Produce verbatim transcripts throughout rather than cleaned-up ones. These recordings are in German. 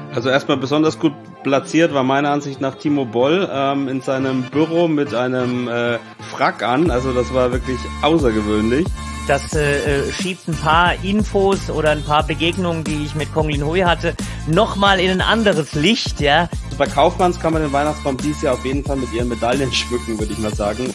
Also erstmal besonders gut platziert war meiner Ansicht nach Timo Boll ähm, in seinem Büro mit einem äh, Frack an. Also das war wirklich außergewöhnlich. Das äh, schiebt ein paar Infos oder ein paar Begegnungen, die ich mit Kong Lin Hui hatte, nochmal in ein anderes Licht, ja. Also bei Kaufmanns kann man den Weihnachtsbaum dieses Jahr auf jeden Fall mit ihren Medaillen schmücken, würde ich mal sagen.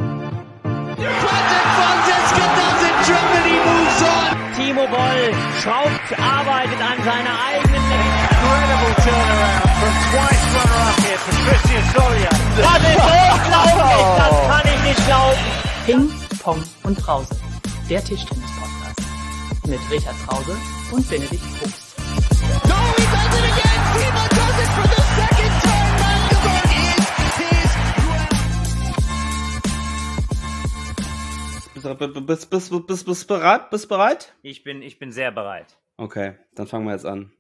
Timo Boll schraubt, arbeitet an seiner eigenen Incredible turnaround from twice runner-up here for Christian Solia. Das ist unglaublich, das kann ich nicht glauben. Ping, Pong und Brause, der Tischtennis-Podcast mit Richard Brause und Benedikt Probst. No, he does it again! Timo does it for the second time! Magdeburg is his Bist, bist, bist, bist, bist bereit? Bist bereit? Ich bin, ich bin sehr bereit. Okay, dann fangen wir jetzt an.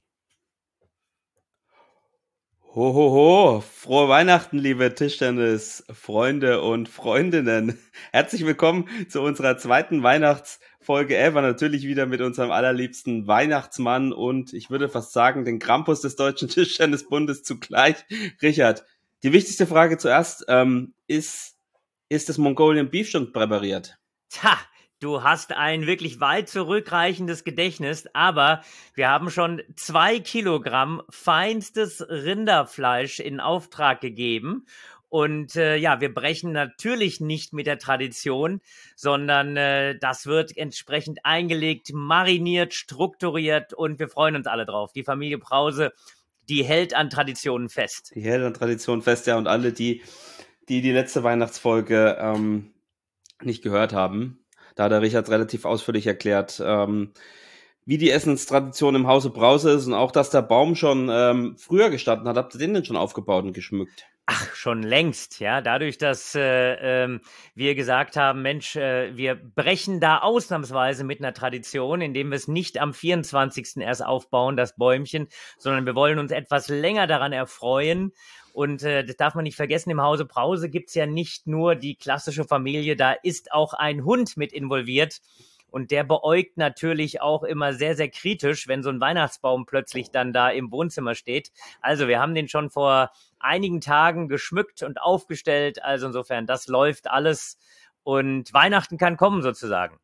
Ho, ho, ho, frohe Weihnachten, liebe Tischtennis-Freunde und Freundinnen. Herzlich willkommen zu unserer zweiten Weihnachtsfolge ever. Natürlich wieder mit unserem allerliebsten Weihnachtsmann und ich würde fast sagen, den Krampus des Deutschen Tischtennisbundes zugleich. Richard, die wichtigste Frage zuerst, ähm, ist, ist das Mongolian Beef schon präpariert? Tja, du hast ein wirklich weit zurückreichendes Gedächtnis, aber wir haben schon zwei Kilogramm feinstes Rinderfleisch in Auftrag gegeben. Und äh, ja, wir brechen natürlich nicht mit der Tradition, sondern äh, das wird entsprechend eingelegt, mariniert, strukturiert und wir freuen uns alle drauf. Die Familie Brause, die hält an Traditionen fest. Die hält an Traditionen fest, ja, und alle, die die, die letzte Weihnachtsfolge ähm, nicht gehört haben, da hat der Richard relativ ausführlich erklärt, ähm, wie die Essenstradition im Hause Brause ist und auch, dass der Baum schon ähm, früher gestanden hat. Habt ihr den denn schon aufgebaut und geschmückt? Ach, schon längst, ja. Dadurch, dass äh, ähm, wir gesagt haben, Mensch, äh, wir brechen da ausnahmsweise mit einer Tradition, indem wir es nicht am vierundzwanzigsten erst aufbauen, das Bäumchen, sondern wir wollen uns etwas länger daran erfreuen. Und äh, das darf man nicht vergessen, im Hause Brause gibt's ja nicht nur die klassische Familie, da ist auch ein Hund mit involviert. Und der beäugt natürlich auch immer sehr, sehr kritisch, wenn so ein Weihnachtsbaum plötzlich dann da im Wohnzimmer steht. Also wir haben den schon vor einigen Tagen geschmückt und aufgestellt. Also insofern, das läuft alles und Weihnachten kann kommen sozusagen.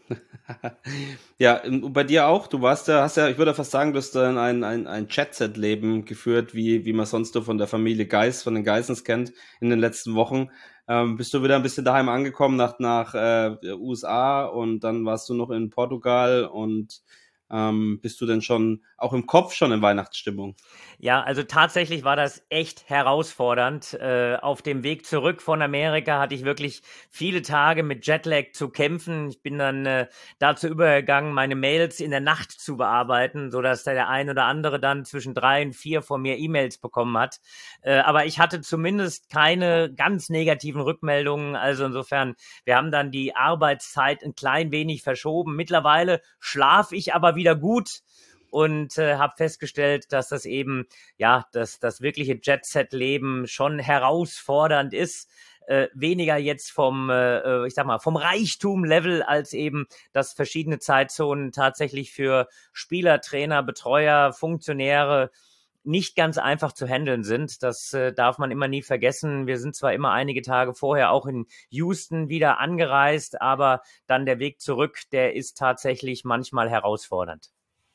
Ja, bei dir auch. Du warst ja, hast ja, ich würde fast sagen, du hast dann ein, ein, ein Jet-Set-Leben geführt, wie, wie man sonst so von der Familie Geis, von den Geissens kennt in den letzten Wochen. Ähm, bist du wieder ein bisschen daheim angekommen nach, nach äh, U S A und dann warst du noch in Portugal und ähm, bist du denn schon auch im Kopf schon in Weihnachtsstimmung? Ja, also tatsächlich war das echt herausfordernd. Äh, auf dem Weg zurück von Amerika hatte ich wirklich viele Tage mit Jetlag zu kämpfen. Ich bin dann äh, dazu übergegangen, meine Mails in der Nacht zu bearbeiten, sodass der ein oder andere dann zwischen drei und vier von mir E-Mails bekommen hat. Äh, aber ich hatte zumindest keine ganz negativen Rückmeldungen. Also insofern, wir haben dann die Arbeitszeit ein klein wenig verschoben. Mittlerweile schlafe ich aber wieder gut. Und äh, habe festgestellt, dass das eben, ja, dass das wirkliche Jet-Set-Leben schon herausfordernd ist. Äh, weniger jetzt vom, äh, ich sag mal, vom Reichtum-Level, als eben, dass verschiedene Zeitzonen tatsächlich für Spieler, Trainer, Betreuer, Funktionäre nicht ganz einfach zu handeln sind. Das äh, darf man immer nie vergessen. Wir sind zwar immer einige Tage vorher auch in Houston wieder angereist, aber dann der Weg zurück, der ist tatsächlich manchmal herausfordernd.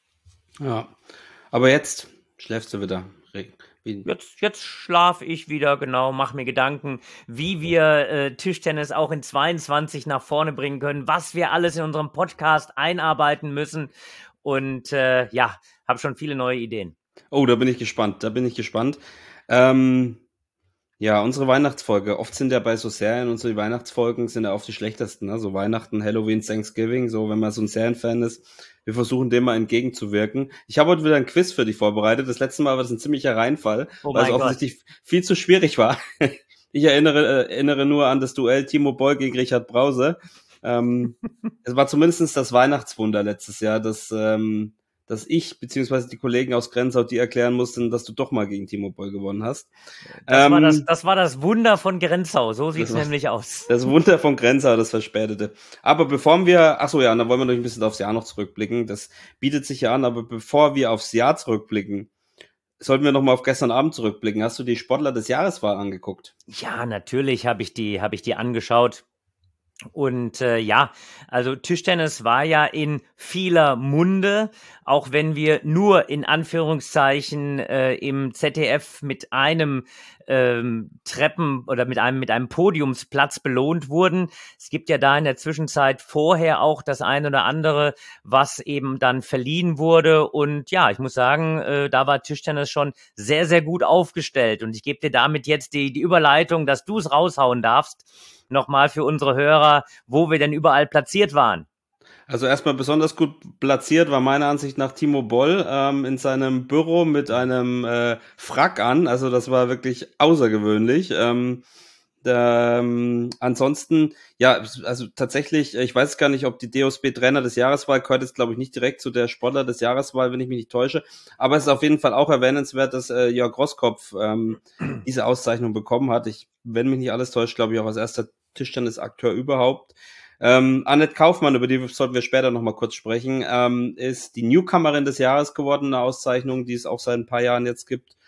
Ja, aber jetzt schläfst du wieder. Wie? Jetzt, jetzt schlafe ich wieder, genau, mache mir Gedanken, wie wir äh, Tischtennis auch in zweiundzwanzig nach vorne bringen können, was wir alles in unserem Podcast einarbeiten müssen und äh, ja, habe schon viele neue Ideen. Oh, da bin ich gespannt, da bin ich gespannt. Ähm, ja, unsere Weihnachtsfolge, oft sind ja bei so Serien, unsere Weihnachtsfolgen sind ja oft die schlechtesten, ne? So Weihnachten, Halloween, Thanksgiving, so wenn man so ein Serienfan ist. Wir versuchen dem mal entgegenzuwirken. Ich habe heute wieder ein Quiz für dich vorbereitet. Das letzte Mal war das ein ziemlicher Reinfall, oh weil es offensichtlich Gott. viel zu schwierig war. Ich erinnere, erinnere nur an das Duell Timo Boll gegen Richard Brause. Ähm, es war zumindest das Weihnachtswunder letztes Jahr, dass, ähm, dass ich beziehungsweise die Kollegen aus Grenzau dir erklären mussten, dass du doch mal gegen Timo Boll gewonnen hast. Das, ähm, war, das, das war das Wunder von Grenzau, so sieht es nämlich aus. Das Wunder von Grenzau, das Verspätete. Aber bevor wir, ach so ja, dann wollen wir noch ein bisschen aufs Jahr noch zurückblicken. Das bietet sich ja an, aber bevor wir aufs Jahr zurückblicken, sollten wir nochmal auf gestern Abend zurückblicken. Hast du die Sportler des Jahreswahl angeguckt? Ja, natürlich habe ich die, habe ich die angeschaut. Und äh, ja, also Tischtennis war ja in vieler Munde, auch wenn wir nur in Anführungszeichen äh, im Z D F mit einem ähm, Treppen oder mit einem mit einem Podiumsplatz belohnt wurden. Es gibt ja da in der Zwischenzeit vorher auch das ein oder andere, was eben dann verliehen wurde. Und ja, ich muss sagen, äh, da war Tischtennis schon sehr, sehr gut aufgestellt. Und ich gebe dir damit jetzt die, die Überleitung, dass du es raushauen darfst. Nochmal für unsere Hörer, wo wir denn überall platziert waren. Also erstmal besonders gut platziert war meiner Ansicht nach Timo Boll ähm, in seinem Büro mit einem äh, Frack an. Also das war wirklich außergewöhnlich. Ähm, der, ähm, ansonsten, ja, also tatsächlich, ich weiß gar nicht, ob die D O S B-Trainer des Jahreswahl gehört jetzt, glaube ich, nicht direkt zu der Sportler des Jahreswahl, wenn ich mich nicht täusche. Aber es ist auf jeden Fall auch erwähnenswert, dass äh, Jörg Roskopf ähm, diese Auszeichnung bekommen hat. Ich, wenn mich nicht alles täuscht, glaube ich, auch als erster Tischtennisakteur überhaupt. Ähm, Annette Kaufmann, über die sollten wir später nochmal kurz sprechen, ähm, ist die Newcomerin des Jahres geworden, eine Auszeichnung, die es auch seit ein paar Jahren jetzt gibt.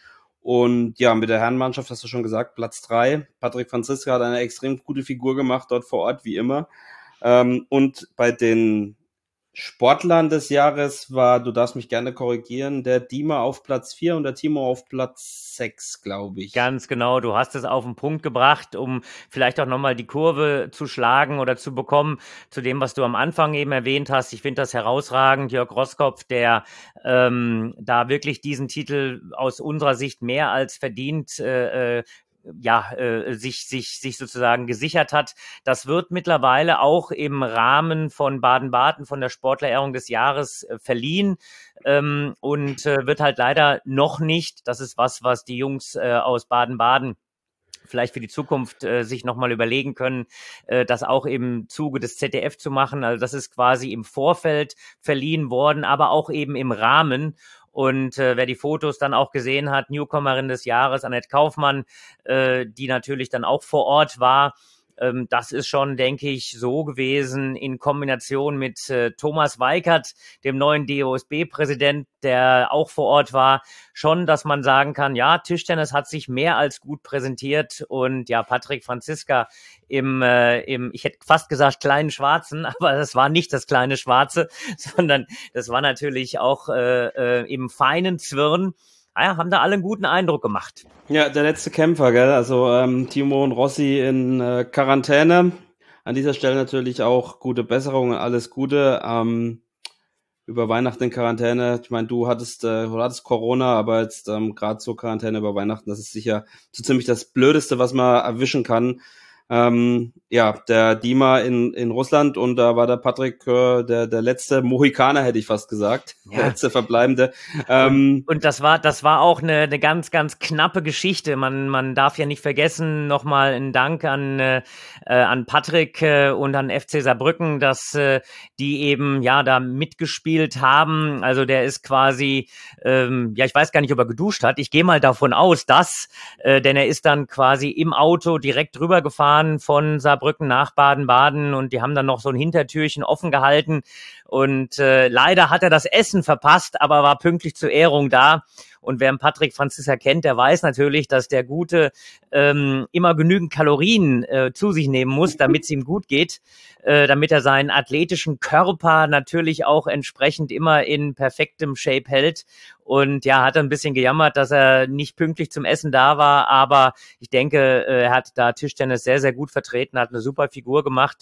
Und ja, mit der Herrenmannschaft hast du schon gesagt, Platz drei. Patrick Franziska hat eine extrem gute Figur gemacht, dort vor Ort, wie immer. Ähm, und bei den Sportlern des Jahres war, du darfst mich gerne korrigieren, der Dima auf Platz vier und der Timo auf Platz sechs, glaube ich. Ganz genau, du hast es auf den Punkt gebracht, um vielleicht auch nochmal die Kurve zu schlagen oder zu bekommen zu dem, was du am Anfang eben erwähnt hast. Ich finde das herausragend, Jörg Roskopf, der ähm, da wirklich diesen Titel aus unserer Sicht mehr als verdient äh, ja, äh, sich, sich, sich sozusagen gesichert hat. Das wird mittlerweile auch im Rahmen von Baden-Baden, von der Sportlerehrung des Jahres äh, verliehen ähm, und äh, wird halt leider noch nicht, das ist was, was die Jungs äh, aus Baden-Baden vielleicht für die Zukunft äh, sich nochmal überlegen können, äh, das auch im Zuge des Z D F zu machen. Also das ist quasi im Vorfeld verliehen worden, aber auch eben im Rahmen. Und äh, wer die Fotos dann auch gesehen hat, Newcomerin des Jahres, Annette Kaufmann, äh, die natürlich dann auch vor Ort war, ähm, das ist schon, denke ich, so gewesen in Kombination mit äh, Thomas Weikert, dem neuen D O S B-Präsident, der auch vor Ort war, schon, dass man sagen kann, ja, Tischtennis hat sich mehr als gut präsentiert und ja, Patrick Franziska im, äh, im, ich hätte fast gesagt kleinen Schwarzen, aber das war nicht das kleine Schwarze, sondern das war natürlich auch äh, äh, im feinen Zwirn. Ja, haben da alle einen guten Eindruck gemacht. Ja, der letzte Kämpfer, gell? Also ähm, Timo und Rossi in äh, Quarantäne. An dieser Stelle natürlich auch gute Besserung und alles Gute. Ähm, über Weihnachten in Quarantäne. Ich meine, du hattest, äh, du hattest Corona, aber jetzt ähm, gerade so Quarantäne über Weihnachten, das ist sicher so ziemlich das Blödeste, was man erwischen kann. Ähm, ja, der Dima in, in Russland und da war der Patrick äh, der, der letzte Mohikaner, hätte ich fast gesagt. Ja. Der letzte Verbleibende. Ähm, und, und das war, das war auch eine, eine ganz, ganz knappe Geschichte. Man, man darf ja nicht vergessen, nochmal einen Dank an, äh, an Patrick äh, und an F C Saarbrücken, dass äh, die eben, ja, da mitgespielt haben. Also der ist quasi, ähm, ja, ich weiß gar nicht, ob er geduscht hat. Ich gehe mal davon aus, dass, äh, denn er ist dann quasi im Auto direkt rüber gefahren von Saarbrücken nach Baden-Baden und die haben dann noch so ein Hintertürchen offen gehalten und äh, leider hat er das Essen verpasst, aber war pünktlich zur Ehrung da. Und wer Patrick Franziska kennt, der weiß natürlich, dass der Gute ähm, immer genügend Kalorien äh, zu sich nehmen muss, damit es ihm gut geht, äh, damit er seinen athletischen Körper natürlich auch entsprechend immer in perfektem Shape hält. Und ja, hat ein bisschen gejammert, dass er nicht pünktlich zum Essen da war, aber ich denke, er hat da Tischtennis sehr, sehr gut vertreten, hat eine super Figur gemacht.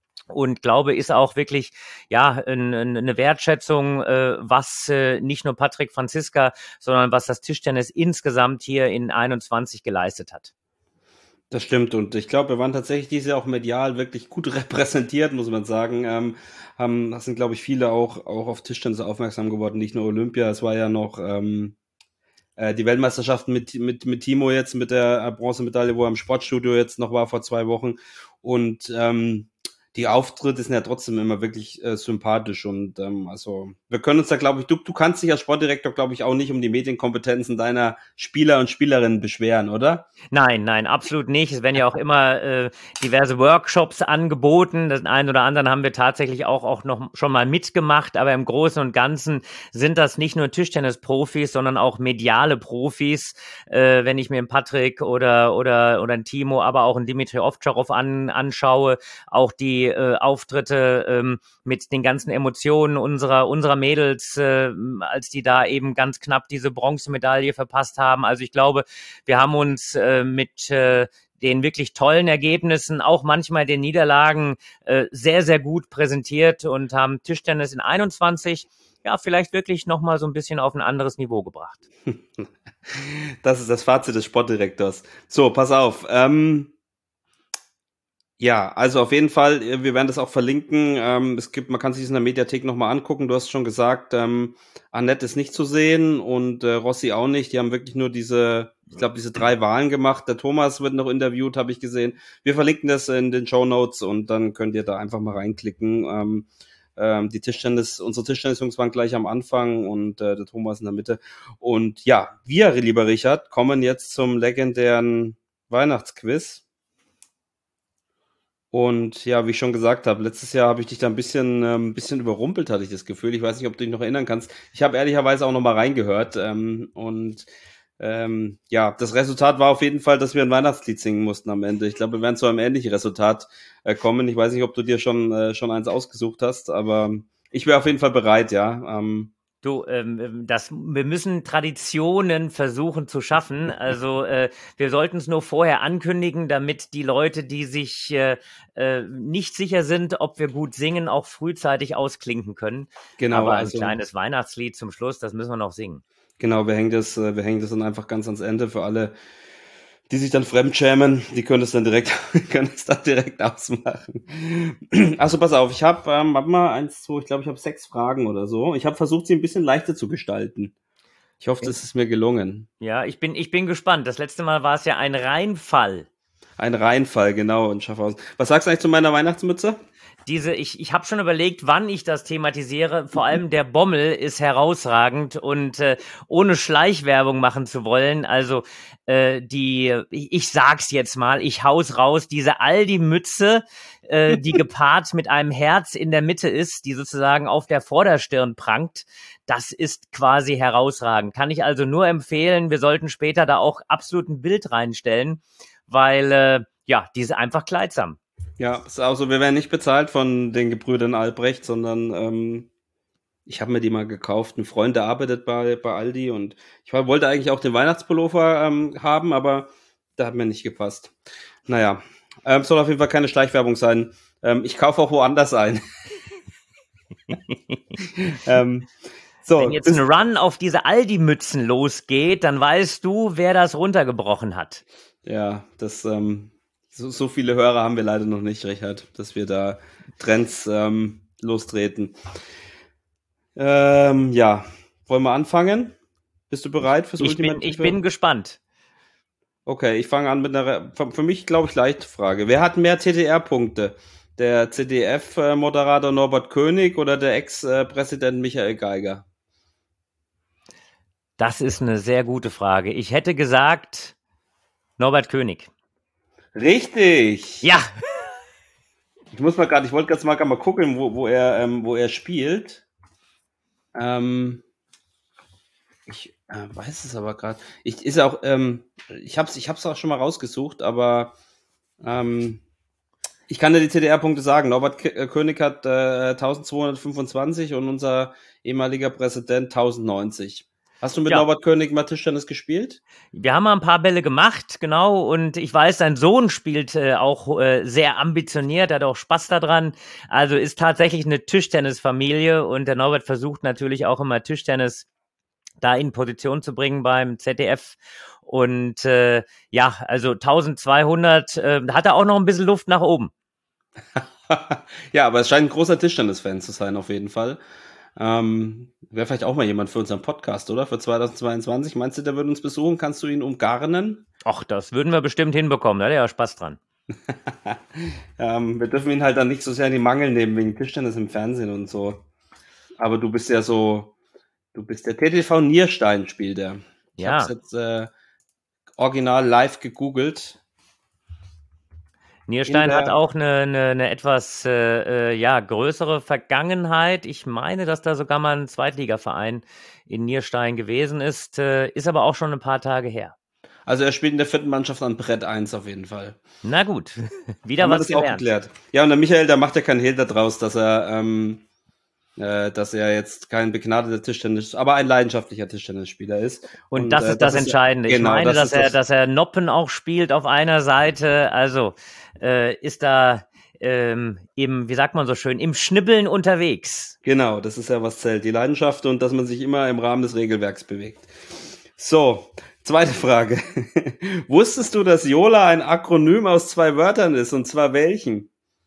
Und glaube, ist auch wirklich ja ein, ein, eine Wertschätzung, äh, was äh, nicht nur Patrick Franziska, sondern was das Tischtennis insgesamt hier in einundzwanzig geleistet hat. Das stimmt und ich glaube, wir waren tatsächlich dieses Jahr auch medial wirklich gut repräsentiert, muss man sagen. Ähm, haben, das sind, glaube ich, viele auch, auch auf Tischtennis aufmerksam geworden, nicht nur Olympia. Es war ja noch ähm, äh, die Weltmeisterschaften mit, mit, mit Timo jetzt, mit der Bronzemedaille, wo er im Sportstudio jetzt noch war vor zwei Wochen. Und ähm, die Auftritte sind ja trotzdem immer wirklich äh, sympathisch und ähm, also wir können uns da, glaube ich, du, du kannst dich als Sportdirektor, glaube ich, auch nicht um die Medienkompetenzen deiner Spieler und Spielerinnen beschweren, oder? Nein, nein, absolut nicht. Es werden ja auch immer äh, diverse Workshops angeboten. Den einen oder anderen haben wir tatsächlich auch, auch noch schon mal mitgemacht, aber im Großen und Ganzen sind das nicht nur Tischtennis-Profis, sondern auch mediale Profis. Äh, wenn ich mir einen Patrick oder oder oder einen Timo, aber auch einen Dimitri Ovtcharov an, anschaue, auch die äh, Auftritte ähm, mit den ganzen Emotionen unserer unserer Mädels, äh, als die da eben ganz knapp diese Bronzemedaille verpasst haben. Also ich glaube, wir haben uns äh, mit äh, den wirklich tollen Ergebnissen, auch manchmal den Niederlagen, äh, sehr, sehr gut präsentiert und haben Tischtennis in einundzwanzig ja vielleicht wirklich nochmal so ein bisschen auf ein anderes Niveau gebracht. Das ist das Fazit des Sportdirektors. So, pass auf. Ähm, ja, also auf jeden Fall, wir werden das auch verlinken. Ähm, es gibt, man kann sich das in der Mediathek nochmal angucken. Du hast schon gesagt, ähm, Annette ist nicht zu sehen und äh, Rossi auch nicht. Die haben wirklich nur diese, ich glaube, diese drei Wahlen gemacht. Der Thomas wird noch interviewt, habe ich gesehen. Wir verlinken das in den Shownotes und dann könnt ihr da einfach mal reinklicken. Ähm, ähm, die Tischtennis, unsere Tischtennis-Jungs waren gleich am Anfang und äh, der Thomas in der Mitte. Und ja, wir, lieber Richard, kommen jetzt zum legendären Weihnachtsquiz. Und ja, wie ich schon gesagt habe, letztes Jahr habe ich dich da ein bisschen, ähm, ein bisschen überrumpelt, hatte ich das Gefühl. Ich weiß nicht, ob du dich noch erinnern kannst. Ich habe ehrlicherweise auch noch mal reingehört. Ähm, und ähm, ja, das Resultat war auf jeden Fall, dass wir ein Weihnachtslied singen mussten am Ende. Ich glaube, wir werden zu einem ähnlichen Resultat äh, kommen. Ich weiß nicht, ob du dir schon äh, schon eins ausgesucht hast, aber ich wäre auf jeden Fall bereit, ja. Ähm, Du, ähm, das, wir müssen Traditionen versuchen zu schaffen. Also äh, wir sollten es nur vorher ankündigen, damit die Leute, die sich äh, äh, nicht sicher sind, ob wir gut singen, auch frühzeitig ausklinken können. genau, Aber ein also kleines Weihnachtslied zum Schluss, das müssen wir noch singen. genau, wir hängen das, äh, wir hängen das dann einfach ganz ans Ende für alle, die sich dann fremdschämen, die können es dann direkt, können es dann direkt ausmachen. Also pass auf, ich habe, ähm, warte mal, eins, zwei, ich glaube, ich habe sechs Fragen oder so. Ich habe versucht, sie ein bisschen leichter zu gestalten. Ich hoffe, das ist mir gelungen. Ja, ich bin, ich bin gespannt. Das letzte Mal war es ja ein Reinfall. Ein Reinfall, genau, in Schaffhausen. Was sagst du eigentlich zu meiner Weihnachtsmütze? Diese, ich, ich habe schon überlegt, wann ich das thematisiere. Vor allem der Bommel ist herausragend und äh, ohne Schleichwerbung machen zu wollen. Also äh, die, ich, ich sag's jetzt mal, ich hau's raus. Diese Aldi-Mütze, äh, die gepaart mit einem Herz in der Mitte ist, die sozusagen auf der Vorderstirn prangt, das ist quasi herausragend. Kann ich also nur empfehlen. Wir sollten später da auch absolut ein Bild reinstellen, weil äh, ja, die ist einfach kleidsam. Ja, ist auch so, wir werden nicht bezahlt von den Gebrüdern Albrecht, sondern ähm, ich habe mir die mal gekauft. Ein Freund, der arbeitet bei, bei Aldi und ich wollte eigentlich auch den Weihnachtspullover ähm, haben, aber der hat mir nicht gepasst. Naja, ähm, soll auf jeden Fall keine Schleichwerbung sein. Ähm, ich kaufe auch woanders ein. ähm, so, Wenn jetzt ein Run auf diese Aldi-Mützen losgeht, dann weißt du, wer das runtergebrochen hat. Ja, das... Ähm, So, so viele Hörer haben wir leider noch nicht, Richard, dass wir da Trends ähm, lostreten. Ähm, ja, wollen wir anfangen? Bist du bereit fürs Ich Ultimative? bin, ich bin gespannt. Okay, ich fange an mit einer, für mich glaube ich, leichte Frage. Wer hat mehr T D R-Punkte? Der C D F-Moderator Norbert König oder der Ex-Präsident Michael Geiger? Das ist eine sehr gute Frage. Ich hätte gesagt Norbert König. Richtig! Ja, Ich muss mal gerade, ich wollte ganz mal, mal gucken, wo, wo, er, ähm, wo er spielt. Ähm, ich äh, weiß es aber gerade. Ich ist auch, ähm, ich hab's, ich hab's auch schon mal rausgesucht, aber ähm, ich kann dir die T D R-Punkte sagen. Norbert K- König hat äh, eintausendzweihundertfünfundzwanzig und unser ehemaliger Präsident tausendneunzig. Hast du mit Ja. Norbert König mal Tischtennis gespielt? wir haben mal ein paar Bälle gemacht, genau. Und ich weiß, sein Sohn spielt äh, auch äh, sehr ambitioniert, hat auch Spaß daran. Also ist tatsächlich eine Tischtennisfamilie und der Norbert versucht natürlich auch immer Tischtennis da in Position zu bringen beim Z D F. Und äh, ja, also eintausendzweihundert, äh, hat er auch noch ein bisschen Luft nach oben. Ja, aber es scheint ein großer Tischtennis-Fan zu sein, auf jeden Fall. Ähm, wäre vielleicht auch mal jemand für unseren Podcast, oder? Für zweitausendzweiundzwanzig. Meinst du, der würde uns besuchen? Kannst du ihn umgarnen? Ach, das würden wir bestimmt hinbekommen, da hat er ja Spaß dran. ähm, wir dürfen ihn halt dann nicht so sehr in die Mangel nehmen, wegen Tischtennis im Fernsehen und so. Aber du bist ja so, du bist der T T V Nierstein, spielt er. Ich Ja. habe es jetzt äh, original live gegoogelt. Nierstein der- hat auch eine, eine, eine etwas äh, äh, ja, größere Vergangenheit. Ich meine, dass da sogar mal ein Zweitligaverein in Nierstein gewesen ist, äh, ist aber auch schon ein paar Tage her. Also er spielt in der vierten Mannschaft an Brett eins auf jeden Fall. Na gut, wieder Haben wir was das auch gelernt. geklärt. Ja, und der Michael, der macht ja keinen Hehl daraus, dass er, ähm, äh, dass er jetzt kein begnadeter Tischtennis, aber ein leidenschaftlicher Tischtennisspieler ist. Und, das äh, ist das, Entscheidende. Ich genau, meine, das dass ist er, das- dass er Noppen auch spielt auf einer Seite. Also äh, ist da ähm, eben, wie sagt man so schön, im Schnibbeln unterwegs. Genau, das ist ja was zählt, die Leidenschaft und dass man sich immer im Rahmen des Regelwerks bewegt. So, zweite Frage. Wusstest du, dass Yola ein Akronym aus zwei Wörtern ist, und zwar welchen?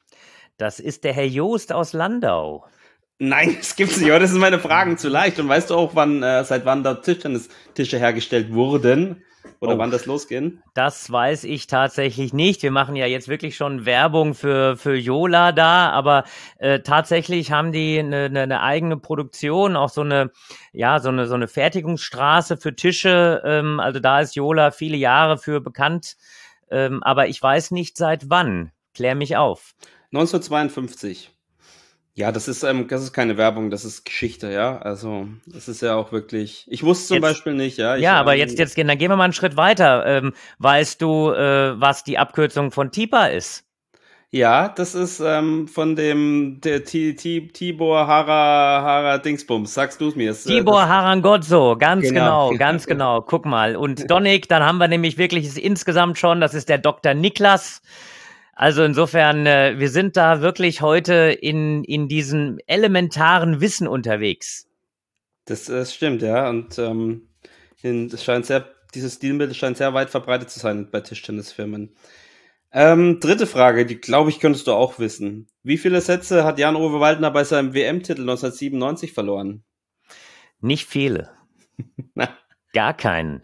Das ist der Herr Joost aus Landau. Nein, das gibt's nicht, aber das sind meine Fragen zu leicht. Und weißt du auch, wann, äh, seit wann da Tischtennistische hergestellt wurden? Oder Oh. wann das losging? Das weiß ich tatsächlich nicht. Wir machen ja jetzt wirklich schon Werbung für, für Yola da, aber äh, tatsächlich haben die eine, eine, eine eigene Produktion, auch so eine, ja, so eine, so eine Fertigungsstraße für Tische. Ähm, also da ist Yola viele Jahre für bekannt. Ähm, aber ich weiß nicht seit wann. Klär mich auf. neunzehnhundertzweiundfünfzig. Ja, das ist, ähm, das ist keine Werbung, das ist Geschichte, ja. Also, das ist ja auch wirklich. Ich wusste zum Jetzt- Beispiel nicht, ja. Ich, Ja, aber ähm, jetzt, jetzt gehen, dann gehen wir mal einen Schritt weiter. Ähm, weißt du, äh, was die Abkürzung von T I P A ist? Ja, das ist ähm, von dem der T- T- Tibor Hara Hara Dingsbums. Sagst du es mir? Es, äh, Tibor Harangozzo, ganz Genau. genau, ganz genau. Guck mal. Und Donik, dann haben wir nämlich wirklich es insgesamt schon, das ist der Doktor Niklas. Also insofern, äh, wir sind da wirklich heute in, in diesem elementaren Wissen unterwegs. Das, das stimmt, ja. Und ähm, in, das scheint sehr, dieses Stilmittel scheint sehr weit verbreitet zu sein bei Tischtennisfirmen. Ähm, dritte Frage, die glaube ich könntest du auch wissen. Wie viele Sätze hat Jan-Ove Waldner bei seinem W M-Titel neunzehnhundertsiebenundneunzig verloren? Nicht viele. Na. Gar keinen.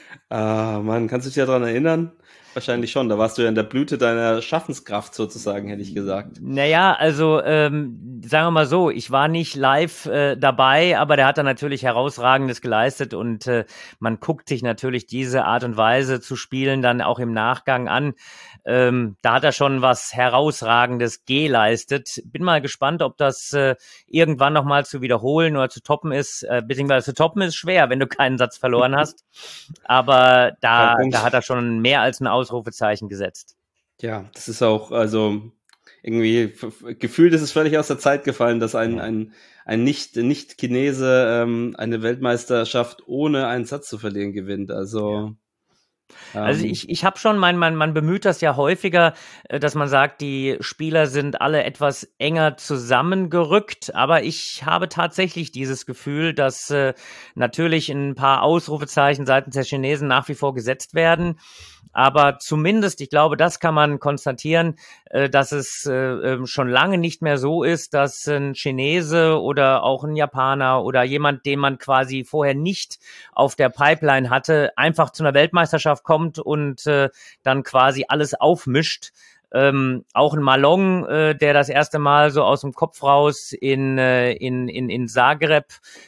Ah, Mann, kannst du dich daran erinnern? Wahrscheinlich schon, da warst du ja in der Blüte deiner Schaffenskraft sozusagen, hätte ich gesagt. Naja, also ähm, sagen wir mal so, ich war nicht live äh, dabei, aber der hat da natürlich Herausragendes geleistet und äh, man guckt sich natürlich diese Art und Weise zu spielen dann auch im Nachgang an. Ähm, da hat er schon was Herausragendes geleistet. Bin mal gespannt, ob das äh, irgendwann nochmal zu wiederholen oder zu toppen ist. Äh, beziehungsweise zu toppen ist schwer, wenn du keinen Satz verloren hast. Aber da, Ja, da hat er schon mehr als ein Ausrufezeichen gesetzt. Ja, das ist auch, also irgendwie f- f- gefühlt ist es völlig aus der Zeit gefallen, dass ein, ein, ein nicht, nicht Chinese ähm, eine Weltmeisterschaft ohne einen Satz zu verlieren gewinnt. Also, ähm, Also ich, ich habe schon, man, man, man bemüht das ja häufiger, äh, dass man sagt, die Spieler sind alle etwas enger zusammengerückt, aber ich habe tatsächlich dieses Gefühl, dass äh, natürlich ein paar Ausrufezeichen seitens der Chinesen nach wie vor gesetzt werden. Aber zumindest, ich glaube, das kann man konstatieren, äh, dass es äh, ähm, schon lange nicht mehr so ist, dass ein Chinese oder auch ein Japaner oder jemand, den man quasi vorher nicht auf der Pipeline hatte, einfach zu einer Weltmeisterschaft kommt und äh, dann quasi alles aufmischt. Ähm, auch ein Malong, äh, der das erste Mal so aus dem Kopf raus in, äh, in, in, in Zagreb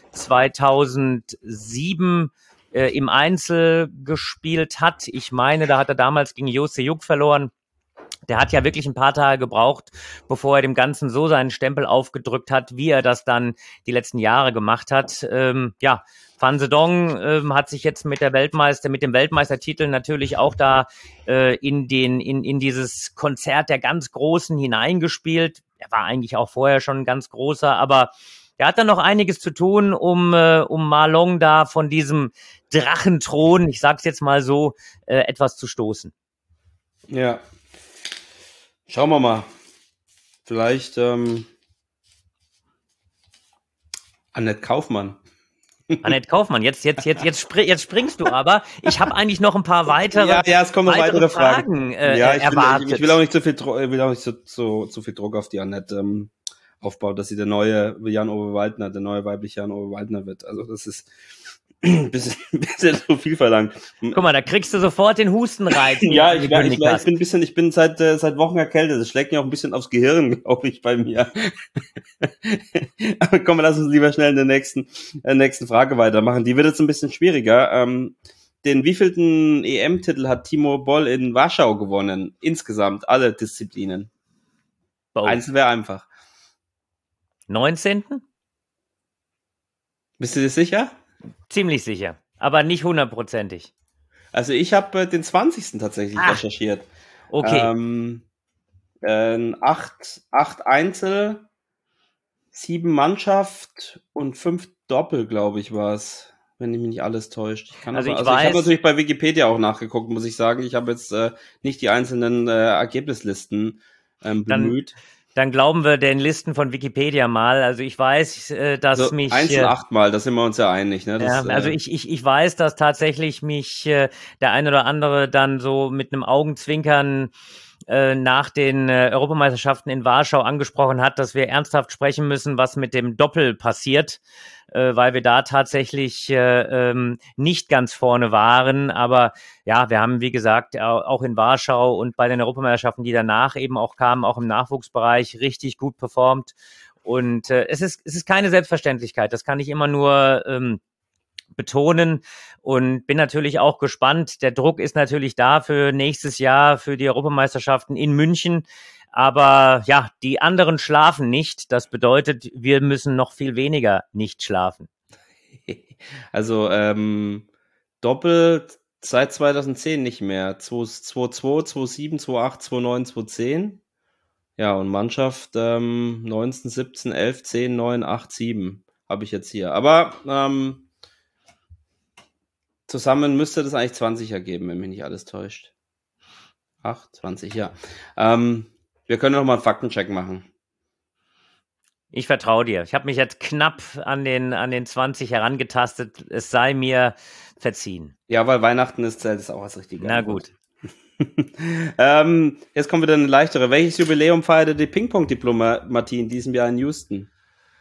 zweitausendsieben äh, im Einzel gespielt hat. Ich meine, da hat er damals gegen Jo Se-Hyuk verloren. Der hat ja wirklich ein paar Tage gebraucht, bevor er dem Ganzen so seinen Stempel aufgedrückt hat, wie er das dann die letzten Jahre gemacht hat. Ähm, ja, Fan Zedong ähm, hat sich jetzt mit der Weltmeister, mit dem Weltmeistertitel natürlich auch da äh, in den, in, in dieses Konzert der ganz Großen hineingespielt. Er war eigentlich auch vorher schon ein ganz großer, aber er hat dann noch einiges zu tun, um, äh, um Malong da von diesem Drachenthron, ich sag's jetzt mal so, äh, etwas zu stoßen. ja. Schauen wir mal. Vielleicht ähm, Annette Kaufmann. Annette Kaufmann, jetzt, jetzt, jetzt, jetzt, spring, jetzt springst du aber. Ich habe eigentlich noch ein paar weitere, Ja, ja, es kommen noch weitere Fragen. Fragen äh, ja, ich will, erwartet. ich, ich will auch nicht zu viel, Dro- ich will auch nicht so, so, zu viel Druck auf die Annette ähm, aufbauen, dass sie der neue Jan-Ove Waldner, der neue weibliche Jan-Ove Waldner wird. Also das ist, bisschen, bisschen zu viel verlangt. Guck mal, da kriegst du sofort den Hustenreiz. Ja, ich, ich, ich, ich bin ein bisschen, ich bin seit äh, seit Wochen erkältet. Das schlägt mir auch ein bisschen aufs Gehirn, glaube ich, bei mir. Aber komm, lass uns lieber schnell in der nächsten äh, nächsten Frage weitermachen. Die wird jetzt ein bisschen schwieriger. Ähm, den wievielten E M-Titel hat Timo Boll in Warschau gewonnen? Insgesamt, alle Disziplinen. Oh. Einzel wäre einfach. neunzehnten Bist du dir sicher? Ziemlich sicher, aber nicht hundertprozentig. Also ich habe äh, den zwanzigsten tatsächlich ah, recherchiert. Okay. Ähm, äh, acht, acht Einzel, sieben Mannschaft und fünf Doppel, glaube ich, war es, wenn mich nicht alles täuscht. Ich kann also aber, ich, also weiß, ich habe natürlich bei Wikipedia auch nachgeguckt, muss ich sagen. Ich habe jetzt äh, nicht die einzelnen äh, Ergebnislisten ähm, bemüht. Dann Dann glauben wir den Listen von Wikipedia mal. Also ich weiß, äh, dass also mich... Einzel achtmal, da sind wir uns ja einig. Ne? Das, ja, also ich, ich, ich weiß, dass tatsächlich mich äh, der ein oder andere dann so mit einem Augenzwinkern äh, nach den äh, Europameisterschaften in Warschau angesprochen hat, dass wir ernsthaft sprechen müssen, was mit dem Doppel passiert, äh, weil wir da tatsächlich äh, ähm, nicht ganz vorne waren. Aber ja, wir haben, wie gesagt, auch in Warschau und bei den Europameisterschaften, die danach eben auch kamen, auch im Nachwuchsbereich richtig gut performt. Und äh, es ist es ist keine Selbstverständlichkeit. Das kann ich immer nur ähm, betonen und bin natürlich auch gespannt. Der Druck ist natürlich da für nächstes Jahr, für die Europameisterschaften in München. Aber ja, die anderen schlafen nicht. Das bedeutet, wir müssen noch viel weniger nicht schlafen. Also ähm, Doppel seit zweitausendzehn nicht mehr. zwei zwei, zwei sieben, zwei acht, zwei neun, zwei zehn. Ja, und Mannschaft ähm, neunzehn, siebzehn, elf, zehn, neun, acht, sieben habe ich jetzt hier. Aber ähm, zusammen müsste das eigentlich zwanzig ergeben, wenn mich nicht alles täuscht. acht, zwanzig, ja. Ähm, wir können noch mal einen Faktencheck machen. Ich vertraue dir. Ich habe mich jetzt knapp an den, an den zwanzig herangetastet. Es sei mir verziehen. Ja, weil Weihnachten ist, zählt es auch als richtige Na gut. ähm, jetzt kommt wieder eine leichtere. Welches Jubiläum feierte die Ping-Pong-Diplomatie in diesem Jahr in Houston?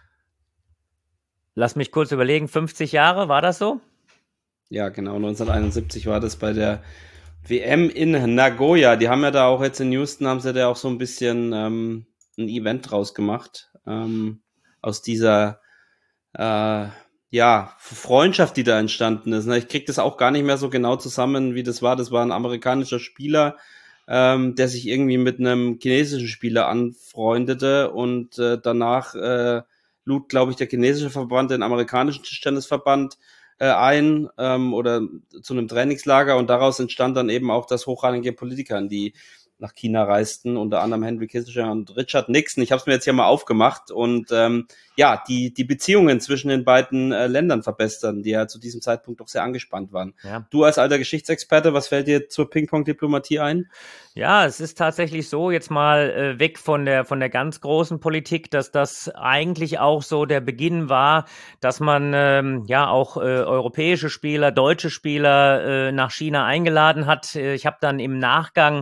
Lass mich kurz überlegen. fünfzig Jahre, war das so? Ja, genau. neunzehnhunderteinundsiebzig war das bei der W M in Nagoya. Die haben ja da auch jetzt in Houston, haben sie da auch so ein bisschen ähm, ein Event draus gemacht. Ähm, aus dieser äh, ja, Freundschaft, die da entstanden ist. Ich krieg das auch gar nicht mehr so genau zusammen, wie das war. Das war ein amerikanischer Spieler, ähm, der sich irgendwie mit einem chinesischen Spieler anfreundete und äh, danach äh, lud, glaube ich, der chinesische Verband den amerikanischen Tischtennisverband äh, ein ähm, oder zu einem Trainingslager und daraus entstand dann eben auch, dass hochrangige Politiker, die nach China reisten, unter anderem Henry Kissinger und Richard Nixon. Ich habe es mir jetzt hier mal aufgemacht und ähm, ja, die die Beziehungen zwischen den beiden äh, Ländern verbessern, die ja zu diesem Zeitpunkt doch sehr angespannt waren. Ja. Du als alter Geschichtsexperte, was fällt dir zur Ping-Pong-Diplomatie ein? Ja, es ist tatsächlich so, jetzt mal äh, weg von der von der ganz großen Politik, dass das eigentlich auch so der Beginn war, dass man ähm, ja auch äh, europäische Spieler, deutsche Spieler äh, nach China eingeladen hat. Ich habe dann im Nachgang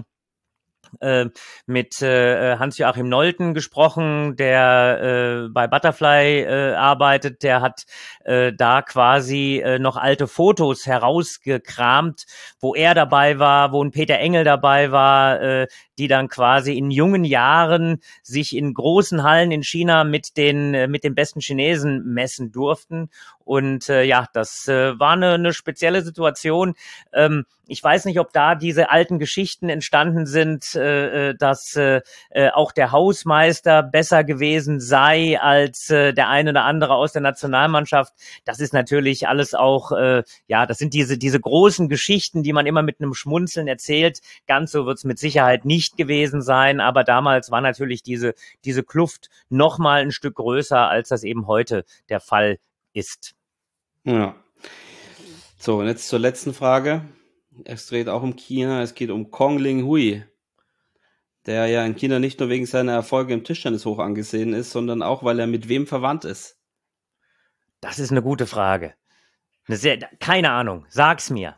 Äh, mit äh, Hans-Joachim Nolten gesprochen, der äh, bei Butterfly äh, arbeitet. Der hat äh, da quasi äh, noch alte Fotos herausgekramt, wo er dabei war, wo ein Peter Engel dabei war, äh, die dann quasi in jungen Jahren sich in großen Hallen in China mit den äh, mit den besten Chinesen messen durften. Und äh, ja, das äh, war eine, eine spezielle Situation. Ähm, ich weiß nicht, ob da diese alten Geschichten entstanden sind, äh, dass äh, auch der Hausmeister besser gewesen sei als äh, der eine oder andere aus der Nationalmannschaft. Das ist natürlich alles auch, äh, ja, das sind diese diese großen Geschichten, die man immer mit einem Schmunzeln erzählt. Ganz so wird es mit Sicherheit nicht gewesen sein, aber damals war natürlich diese diese Kluft noch mal ein Stück größer, als das eben heute der Fall ist. Ja. So, und jetzt zur letzten Frage. Es dreht auch um China. Es geht um Kong Ling Hui, der ja in China nicht nur wegen seiner Erfolge im Tischtennis hoch angesehen ist, sondern auch, weil er mit wem verwandt ist. Das ist eine gute Frage. Eine sehr, keine Ahnung. Sag's mir.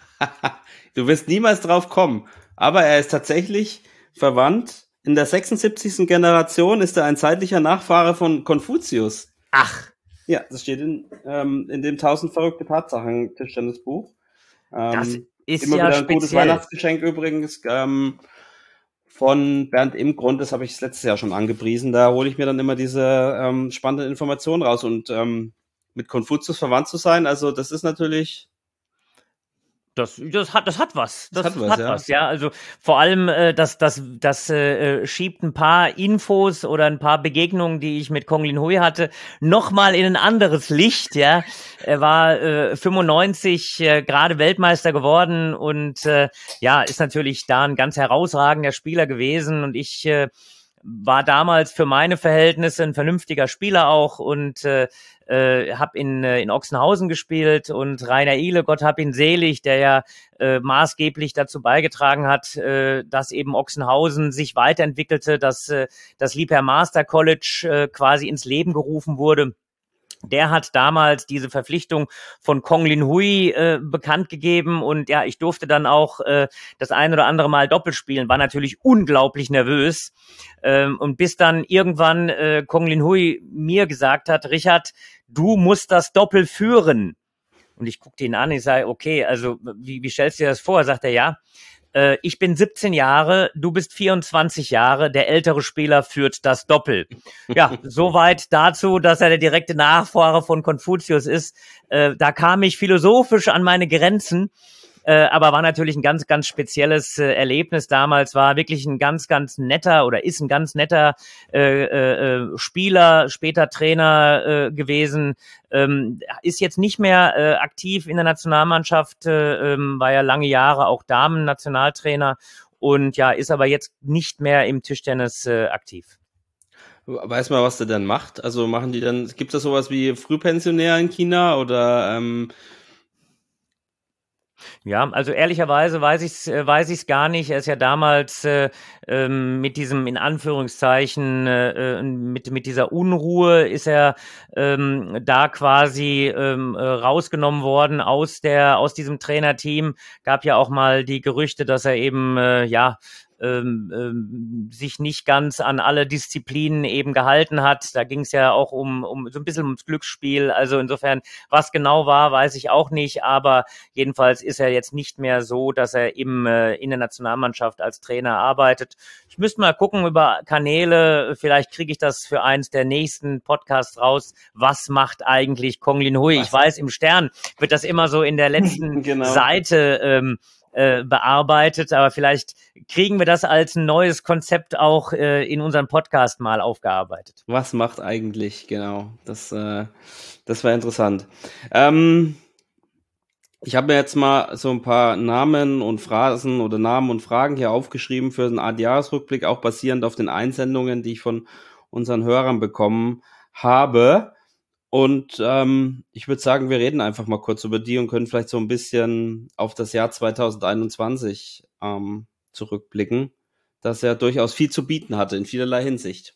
Du wirst niemals drauf kommen. Aber er ist tatsächlich verwandt. In der sechsundsiebzigsten Generation ist er ein zeitlicher Nachfahre von Konfuzius. Ach. Ja, das steht in, ähm, in dem tausend verrückte Tatsachen Tischtennisbuch. Ähm, Das ist immer ja wieder ein gutes speziell. Weihnachtsgeschenk übrigens. Ähm, von Bernd Imgrund, das habe ich letztes Jahr schon angepriesen. Da hole ich mir dann immer diese ähm, spannenden Informationen raus. Und ähm, mit Konfuzius verwandt zu sein, also das ist natürlich... Das, das hat, das hat was. Das, Das hat was, hat ja. was, ja. Also vor allem, äh, das, das, das äh, schiebt ein paar Infos oder ein paar Begegnungen, die ich mit Kong Lin Hui hatte, nochmal in ein anderes Licht, ja. Er war äh, fünfundneunzig äh, gerade Weltmeister geworden und äh, ja, ist natürlich da ein ganz herausragender Spieler gewesen und ich äh, war damals für meine Verhältnisse ein vernünftiger Spieler auch und äh, äh, habe in, äh, in Ochsenhausen gespielt und Rainer Ihle, Gott hab ihn selig, der ja äh, maßgeblich dazu beigetragen hat, äh, dass eben Ochsenhausen sich weiterentwickelte, dass äh, das Liebherr Master College äh, quasi ins Leben gerufen wurde. Der hat damals diese Verpflichtung von Kong Lin Hui äh, bekannt gegeben und ja, ich durfte dann auch äh, das ein oder andere Mal Doppel spielen, war natürlich unglaublich nervös ähm, und bis dann irgendwann äh, Kong Lin Hui mir gesagt hat, Richard, du musst das Doppel führen. Und ich guckte ihn an, ich sage, okay, also wie, wie stellst du dir das vor? Sagt er, ja, äh, ich bin siebzehn Jahre, du bist vierundzwanzig Jahre, der ältere Spieler führt das Doppel. Ja, soweit dazu, dass er der direkte Nachfahre von Konfuzius ist. Äh, da kam ich philosophisch an meine Grenzen. Äh, aber war natürlich ein ganz, ganz spezielles äh, Erlebnis damals, war wirklich ein ganz, ganz netter oder ist ein ganz netter äh, äh, Spieler, später Trainer äh, gewesen, ähm, ist jetzt nicht mehr äh, aktiv in der Nationalmannschaft, äh, ähm, war ja lange Jahre auch Damen-Nationaltrainer und ja, ist aber jetzt nicht mehr im Tischtennis äh, aktiv. Weiß man, was der dann macht? Also machen die dann, gibt es sowas wie Frühpensionär in China oder ähm Ja, also ehrlicherweise weiß ich's, äh, weiß ich's gar nicht. Er ist ja damals äh, ähm, mit diesem in Anführungszeichen äh, mit mit dieser Unruhe ist er ähm, da quasi ähm, äh, rausgenommen worden aus der aus diesem Trainerteam. Gab ja auch mal die Gerüchte, dass er eben äh, ja Ähm, ähm, sich nicht ganz an alle Disziplinen eben gehalten hat. Da ging es ja auch um, um so ein bisschen ums Glücksspiel. Also insofern, was genau war, weiß ich auch nicht. Aber jedenfalls ist er jetzt nicht mehr so, dass er im, äh, in der Nationalmannschaft als Trainer arbeitet. Ich müsste mal gucken über Kanäle. Vielleicht kriege ich das für eins der nächsten Podcasts raus. Was macht eigentlich Kong Lin Hui? Ich weiß, im Stern wird das immer so in der letzten genau. Seite ähm, Äh, bearbeitet, aber vielleicht kriegen wir das als ein neues Konzept auch äh, in unserem Podcast mal aufgearbeitet. Was macht eigentlich, genau, das, äh, das war interessant. Ähm, ich habe mir jetzt mal so ein paar Namen und Phrasen oder Namen und Fragen hier aufgeschrieben für den Art Jahresrückblick, auch basierend auf den Einsendungen, die ich von unseren Hörern bekommen habe. Und ähm, ich würde sagen, wir reden einfach mal kurz über die und können vielleicht so ein bisschen auf das Jahr zwanzig einundzwanzig ähm, zurückblicken, das ja durchaus viel zu bieten hatte in vielerlei Hinsicht.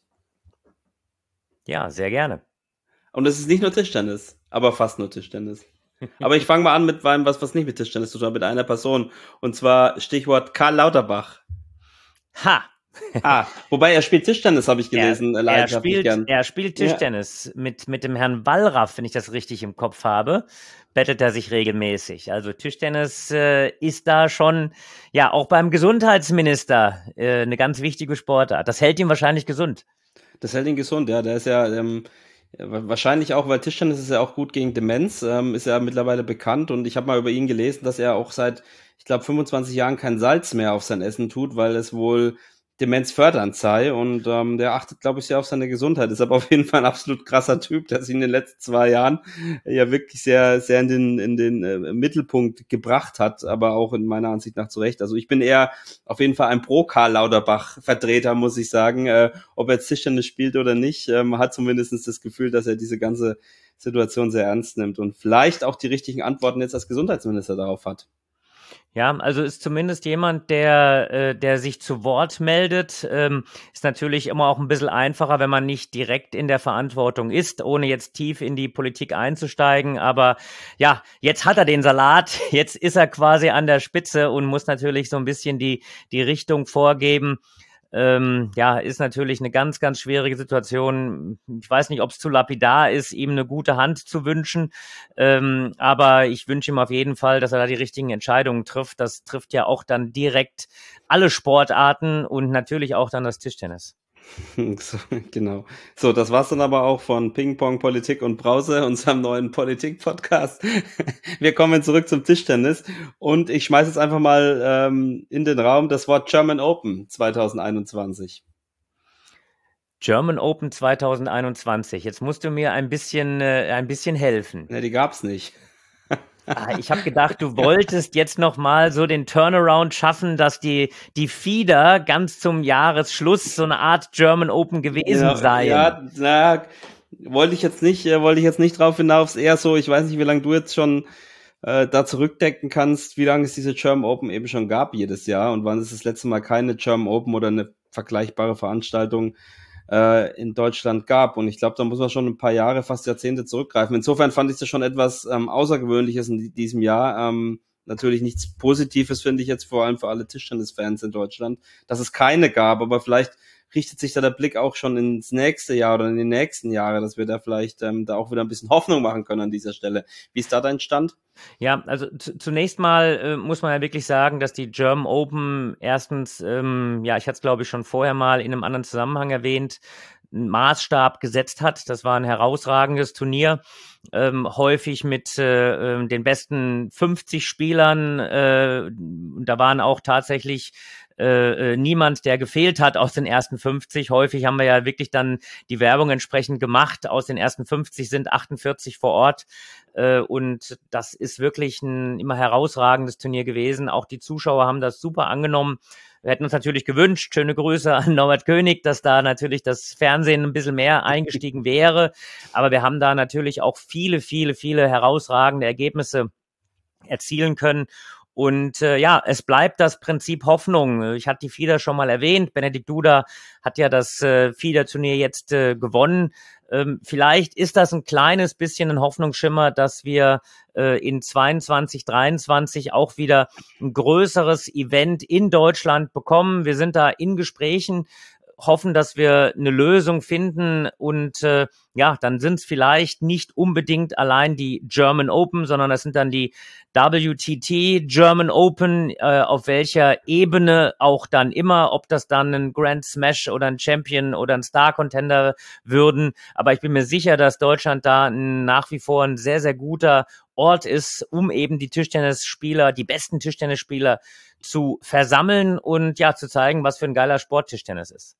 Ja, sehr gerne. Und es ist nicht nur Tischtennis, aber fast nur Tischtennis. Aber ich fange mal an mit was, was nicht mit Tischtennis zu tun hat, mit einer Person. Und zwar Stichwort Karl Lauterbach. Ha! Ah, wobei er spielt Tischtennis, habe ich gelesen. Er, er, spielt, gern. er spielt Tischtennis ja. mit, mit dem Herrn Wallraff, wenn ich das richtig im Kopf habe, bettelt er sich regelmäßig. Also Tischtennis äh, ist da schon, ja, auch beim Gesundheitsminister äh, eine ganz wichtige Sportart. Das hält ihn wahrscheinlich gesund. Das hält ihn gesund, ja. Der ist ja ähm, wahrscheinlich auch, weil Tischtennis ist ja auch gut gegen Demenz, ähm, ist ja mittlerweile bekannt. Und ich habe mal über ihn gelesen, dass er auch seit, ich glaube, fünfundzwanzig Jahren kein Salz mehr auf sein Essen tut, weil es wohl demenzfördernd sei und ähm, der achtet, glaube ich, sehr auf seine Gesundheit. Ist aber auf jeden Fall ein absolut krasser Typ, der sich in den letzten zwei Jahren ja wirklich sehr, sehr in den, in den äh, Mittelpunkt gebracht hat, aber auch in meiner Ansicht nach zu Recht. Also ich bin eher auf jeden Fall ein Pro-Karl Lauterbach-Vertreter, muss ich sagen. Äh, ob er jetzt Tischtennis spielt oder nicht, äh, man hat zumindest das Gefühl, dass er diese ganze Situation sehr ernst nimmt und vielleicht auch die richtigen Antworten jetzt als Gesundheitsminister darauf hat. Ja, also ist zumindest jemand, der äh, der sich zu Wort meldet. Ähm, ist natürlich immer auch ein bisschen einfacher, wenn man nicht direkt in der Verantwortung ist, ohne jetzt tief in die Politik einzusteigen. Aber ja, jetzt hat er den Salat, jetzt ist er quasi an der Spitze und muss natürlich so ein bisschen die die Richtung vorgeben. Ähm, ja, ist natürlich eine ganz, ganz schwierige Situation. Ich weiß nicht, ob es zu lapidar ist, ihm eine gute Hand zu wünschen, ähm, aber ich wünsche ihm auf jeden Fall, dass er da die richtigen Entscheidungen trifft. Das trifft ja auch dann direkt alle Sportarten und natürlich auch dann das Tischtennis. So, genau. So, das war's dann aber auch von Ping Pong, Politik und Brause, unserem neuen Politik-Podcast. Wir kommen zurück zum Tischtennis und ich schmeiße jetzt einfach mal ähm, in den Raum das Wort German Open zwanzig einundzwanzig. German Open zwanzig einundzwanzig. Jetzt musst du mir ein bisschen, äh, ein bisschen helfen. Ne, die gab's nicht. Ah, ich habe gedacht, du wolltest jetzt noch mal so den Turnaround schaffen, dass die die Fieder ganz zum Jahresschluss so eine Art German Open gewesen Ja, seien. ja, na, wollte ich jetzt nicht, äh, wollte ich jetzt nicht drauf hinaus. Eher so, ich weiß nicht, wie lange du jetzt schon äh, da zurückdenken kannst, wie lange es diese German Open eben schon gab jedes Jahr und wann es das letzte Mal keine German Open oder eine vergleichbare Veranstaltung äh, in Deutschland gab. Und ich glaube, da muss man schon ein paar Jahre, fast Jahrzehnte zurückgreifen. Insofern fand ich das schon etwas ähm, Außergewöhnliches in diesem Jahr. Ähm, natürlich nichts Positives, finde ich jetzt vor allem für alle Tischtennis-Fans in Deutschland, dass es keine gab, aber vielleicht richtet sich da der Blick auch schon ins nächste Jahr oder in die nächsten Jahre, dass wir da vielleicht ähm, da auch wieder ein bisschen Hoffnung machen können an dieser Stelle. Wie ist da dein Stand? Ja, also z- zunächst mal äh, muss man ja wirklich sagen, dass die German Open erstens, ähm, ja, ich hatte es glaube ich schon vorher mal in einem anderen Zusammenhang erwähnt, einen Maßstab gesetzt hat. Das war ein herausragendes Turnier, ähm, häufig mit äh, den besten fünfzig Spielern. Äh, da waren auch tatsächlich äh, niemand, der gefehlt hat aus den ersten fünfzig. Häufig haben wir ja wirklich dann die Werbung entsprechend gemacht. Aus den ersten fünfzig sind achtundvierzig vor Ort. Äh, und das ist wirklich ein immer herausragendes Turnier gewesen. Auch die Zuschauer haben das super angenommen. Wir hätten uns natürlich gewünscht, schöne Grüße an Norbert König, dass da natürlich das Fernsehen ein bisschen mehr eingestiegen wäre. Aber wir haben da natürlich auch viele, viele, viele herausragende Ergebnisse erzielen können. Und äh, ja, es bleibt das Prinzip Hoffnung. Ich hatte die Fieder schon mal erwähnt. Benedikt Duda hat ja das äh, Fieder-Turnier jetzt äh, gewonnen. Ähm, vielleicht ist das ein kleines bisschen ein Hoffnungsschimmer, dass wir äh, in zweiundzwanzig, dreiundzwanzig auch wieder ein größeres Event in Deutschland bekommen. Wir sind da in Gesprächen, hoffen, dass wir eine Lösung finden und äh, ja, dann sind es vielleicht nicht unbedingt allein die German Open, sondern das sind dann die W T T German Open, äh, auf welcher Ebene auch dann immer, ob das dann ein Grand Smash oder ein Champion oder ein Star Contender würden. Aber ich bin mir sicher, dass Deutschland da nach wie vor ein sehr, sehr guter Ort ist, um eben die Tischtennisspieler, die besten Tischtennisspieler zu versammeln und ja, zu zeigen, was für ein geiler Sport Tischtennis ist.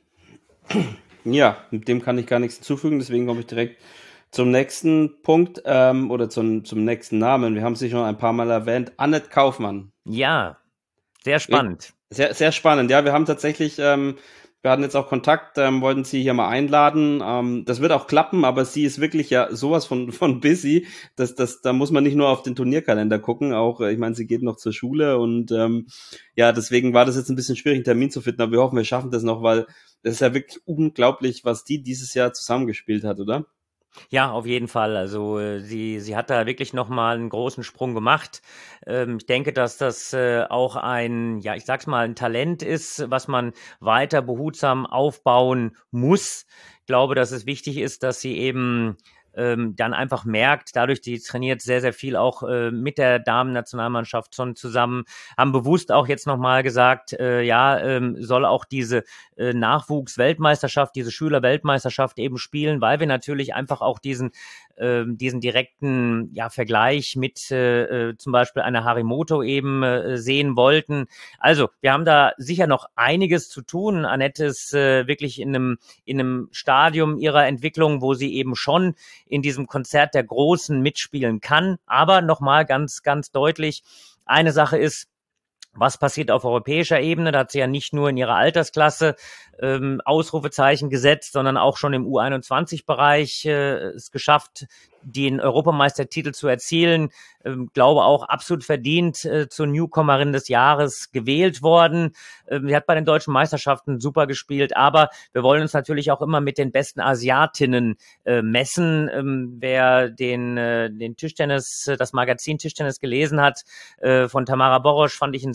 Ja, mit dem kann ich gar nichts hinzufügen, deswegen komme ich direkt zum nächsten Punkt ähm, oder zum, zum nächsten Namen. Wir haben sie schon ein paar Mal erwähnt. Annette Kaufmann. Ja, sehr spannend. Sehr, sehr spannend. Ja, wir haben tatsächlich, ähm, wir hatten jetzt auch Kontakt, ähm, wollten sie hier mal einladen. Ähm, das wird auch klappen, aber sie ist wirklich ja sowas von, von busy. Das, das, da muss man nicht nur auf den Turnierkalender gucken, auch, ich meine, sie geht noch zur Schule und ähm, ja, deswegen war das jetzt ein bisschen schwierig, einen Termin zu finden, aber wir hoffen, wir schaffen das noch, weil das ist ja wirklich unglaublich, was die dieses Jahr zusammengespielt hat, oder? Ja, auf jeden Fall. Also äh, sie, sie hat da wirklich nochmal einen großen Sprung gemacht. Ähm, ich denke, dass das äh, auch ein, ja, ich sag's mal, ein Talent ist, was man weiter behutsam aufbauen muss. Ich glaube, dass es wichtig ist, dass sie eben ähm, dann einfach merkt, dadurch, die trainiert sehr, sehr viel auch äh, mit der Damen-Nationalmannschaft schon zusammen, haben bewusst auch jetzt nochmal gesagt, äh, ja, ähm, soll auch diese äh, Nachwuchs-Weltmeisterschaft, diese Schüler-Weltmeisterschaft eben spielen, weil wir natürlich einfach auch diesen äh, diesen direkten ja, Vergleich mit äh, äh, zum Beispiel einer Harimoto eben äh, sehen wollten. Also, wir haben da sicher noch einiges zu tun. Annette ist äh, wirklich in einem, in einem Stadium ihrer Entwicklung, wo sie eben schon in diesem Konzert der Großen mitspielen kann. Aber nochmal ganz, ganz deutlich, eine Sache ist, was passiert auf europäischer Ebene? Da hat sie ja nicht nur in ihrer Altersklasse ähm, Ausrufezeichen gesetzt, sondern auch schon im U einundzwanzig-Bereich äh, es geschafft, den Europameistertitel zu erzielen. Ähm, glaube auch absolut verdient äh, zur Newcomerin des Jahres gewählt worden. Ähm, sie hat bei den deutschen Meisterschaften super gespielt, aber wir wollen uns natürlich auch immer mit den besten Asiatinnen äh, messen. Ähm, wer den, äh, den Tischtennis, das Magazin Tischtennis gelesen hat, äh, von Tamara Borosch, fand ich ein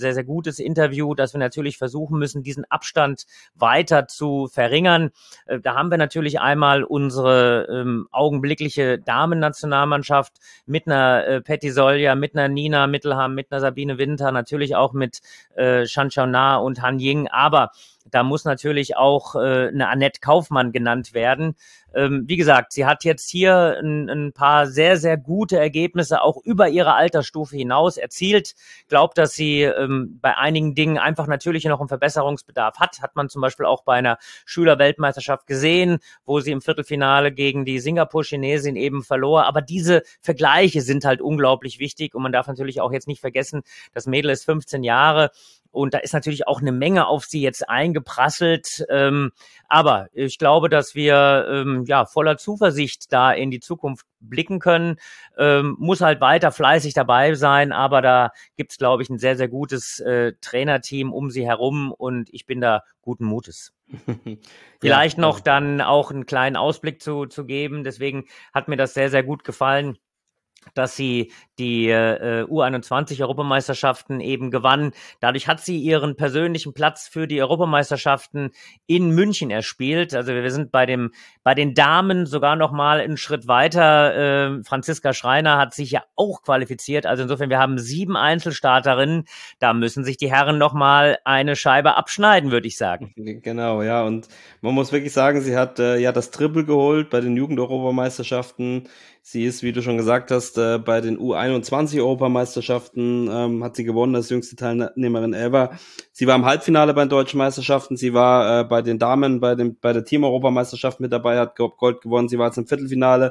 sehr, sehr gutes Interview, dass wir natürlich versuchen müssen, diesen Abstand weiter zu verringern. Äh, da haben wir natürlich einmal unsere ähm, augenblickliche Damen-Nationalmannschaft mit einer äh, Petty Solja, mit einer Nina Mittelham, mit einer Sabine Winter, natürlich auch mit äh, Shan Xiaona und Han Ying, aber da muss natürlich auch äh, eine Annette Kaufmann genannt werden. Ähm, wie gesagt, sie hat jetzt hier ein, ein paar sehr, sehr gute Ergebnisse auch über ihre Altersstufe hinaus erzielt. Glaubt, dass sie ähm, bei einigen Dingen einfach natürlich noch einen Verbesserungsbedarf hat. Hat man zum Beispiel auch bei einer Schülerweltmeisterschaft gesehen, wo sie im Viertelfinale gegen die Singapur-Chinesin eben verlor. Aber diese Vergleiche sind halt unglaublich wichtig und man darf natürlich auch jetzt nicht vergessen, das Mädel ist fünfzehn Jahre. Und da ist natürlich auch eine Menge auf sie jetzt eingeprasselt. Ähm, aber ich glaube, dass wir ähm, ja voller Zuversicht da in die Zukunft blicken können. Ähm, muss halt weiter fleißig dabei sein. Aber da gibt's, glaube ich, ein sehr, sehr gutes äh, Trainerteam um sie herum. Und ich bin da guten Mutes. Vielleicht ja, noch dann auch einen kleinen Ausblick zu, zu geben. Deswegen hat mir das sehr, sehr gut gefallen, dass sie die äh, U einundzwanzig-Europameisterschaften eben gewann. Dadurch hat sie ihren persönlichen Platz für die Europameisterschaften in München erspielt. Also wir sind bei dem bei den Damen sogar noch mal einen Schritt weiter. Äh, Franziska Schreiner hat sich ja auch qualifiziert. Also insofern, wir haben sieben Einzelstarterinnen. Da müssen sich die Herren noch mal eine Scheibe abschneiden, würde ich sagen. Genau, ja. Und man muss wirklich sagen, sie hat äh, ja das Triple geholt bei den Jugend-Europameisterschaften. Sie ist, wie du schon gesagt hast, äh, bei den U einundzwanzig-Europameisterschaften ähm, hat sie gewonnen, als jüngste Teilnehmerin ever. Sie war im Halbfinale bei den deutschen Meisterschaften, sie war äh, bei den Damen, bei dem bei der Team-Europameisterschaft mit dabei, hat Gold gewonnen, sie war jetzt im Viertelfinale.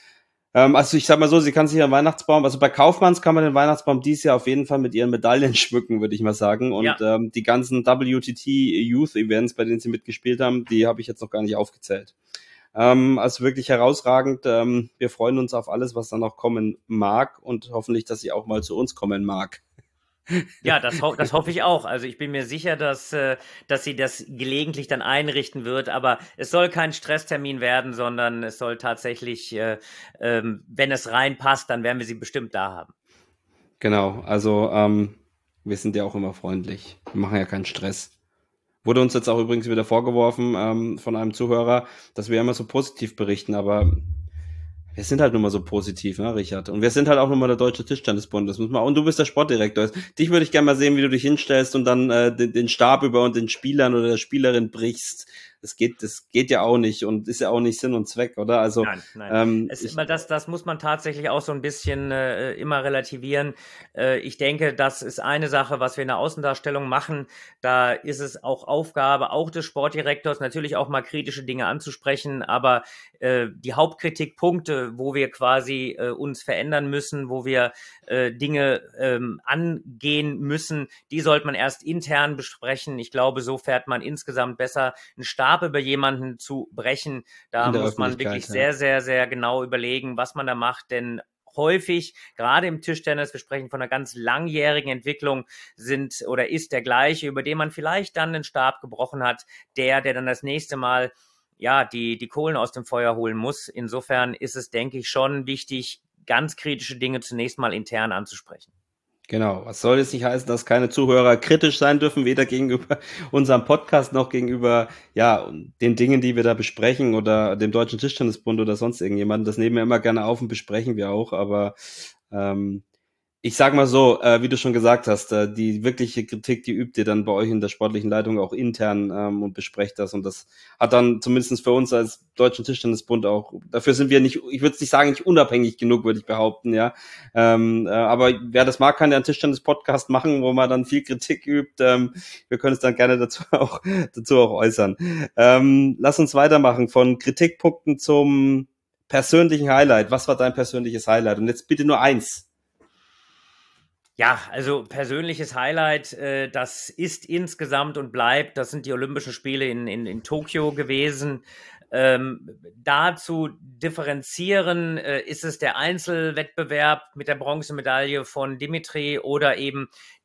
Ähm, also ich sag mal so, sie kann sich ihren Weihnachtsbaum, also bei Kaufmanns kann man den Weihnachtsbaum dieses Jahr auf jeden Fall mit ihren Medaillen schmücken, würde ich mal sagen. Und ja. ähm, die ganzen W T T Youth Events, bei denen sie mitgespielt haben, die habe ich jetzt noch gar nicht aufgezählt. Ähm, also wirklich herausragend. Ähm, wir freuen uns auf alles, was dann noch kommen mag und hoffentlich, dass sie auch mal zu uns kommen mag. Ja, das, ho- das hoffe ich auch. Also ich bin mir sicher, dass, äh, dass sie das gelegentlich dann einrichten wird, aber es soll kein Stresstermin werden, sondern es soll tatsächlich, äh, ähm, wenn es reinpasst, dann werden wir sie bestimmt da haben. Genau, also ähm, wir sind ja auch immer freundlich. Wir machen ja keinen Stress. Wurde uns jetzt auch übrigens wieder vorgeworfen ähm, von einem Zuhörer, dass wir immer so positiv berichten, aber wir sind halt nun mal so positiv, ne, Richard? Und wir sind halt auch nun mal der Deutsche Tischtennisbund, das muss man. Und du bist der Sportdirektor. Dich würde ich gerne mal sehen, wie du dich hinstellst und dann äh, den, den Stab über und den Spielern oder der Spielerin brichst. Das geht, das geht ja auch nicht und ist ja auch nicht Sinn und Zweck, oder? Also nein, nein. Ähm, es, ich, das, das muss man tatsächlich auch so ein bisschen äh, immer relativieren. Äh, ich denke, das ist eine Sache, was wir in der Außendarstellung machen. Da ist es auch Aufgabe, auch des Sportdirektors, natürlich auch mal kritische Dinge anzusprechen, aber äh, die Hauptkritikpunkte, wo wir quasi äh, uns verändern müssen, wo wir äh, Dinge ähm, angehen müssen, die sollte man erst intern besprechen. Ich glaube, so fährt man insgesamt besser. Ein Stab über jemanden zu brechen, da muss man wirklich ja. sehr, sehr, sehr genau überlegen, was man da macht, denn häufig, gerade im Tischtennis, wir sprechen von einer ganz langjährigen Entwicklung, sind oder ist der gleiche, über den man vielleicht dann den Stab gebrochen hat, der, der dann das nächste Mal ja die, die Kohlen aus dem Feuer holen muss. Insofern ist es, denke ich, schon wichtig, ganz kritische Dinge zunächst mal intern anzusprechen. Genau, was soll jetzt nicht heißen, dass keine Zuhörer kritisch sein dürfen, weder gegenüber unserem Podcast noch gegenüber ja den Dingen, die wir da besprechen oder dem Deutschen Tischtennisbund oder sonst irgendjemanden. Das nehmen wir immer gerne auf und besprechen wir auch, aber ähm, ich sag mal so, äh, wie du schon gesagt hast, äh, die wirkliche Kritik, die übt ihr dann bei euch in der sportlichen Leitung auch intern ähm, und besprecht das und das hat dann zumindest für uns als Deutschen Tischtennisbund auch, dafür sind wir nicht, ich würde nicht sagen, nicht unabhängig genug, würde ich behaupten, ja, ähm, äh, aber wer das mag, kann ja einen Tischtennis-Podcast machen, wo man dann viel Kritik übt, ähm, wir können es dann gerne dazu auch, dazu auch äußern. Ähm, lass uns weitermachen von Kritikpunkten zum persönlichen Highlight. Was war dein persönliches Highlight? Und jetzt bitte nur eins. Ja, also persönliches Highlight, äh, das ist insgesamt und bleibt, das sind die Olympischen Spiele in, in, in Tokio gewesen. Ähm, da zu differenzieren, äh, ist es der Einzelwettbewerb mit der Bronzemedaille von Dimitri oder eben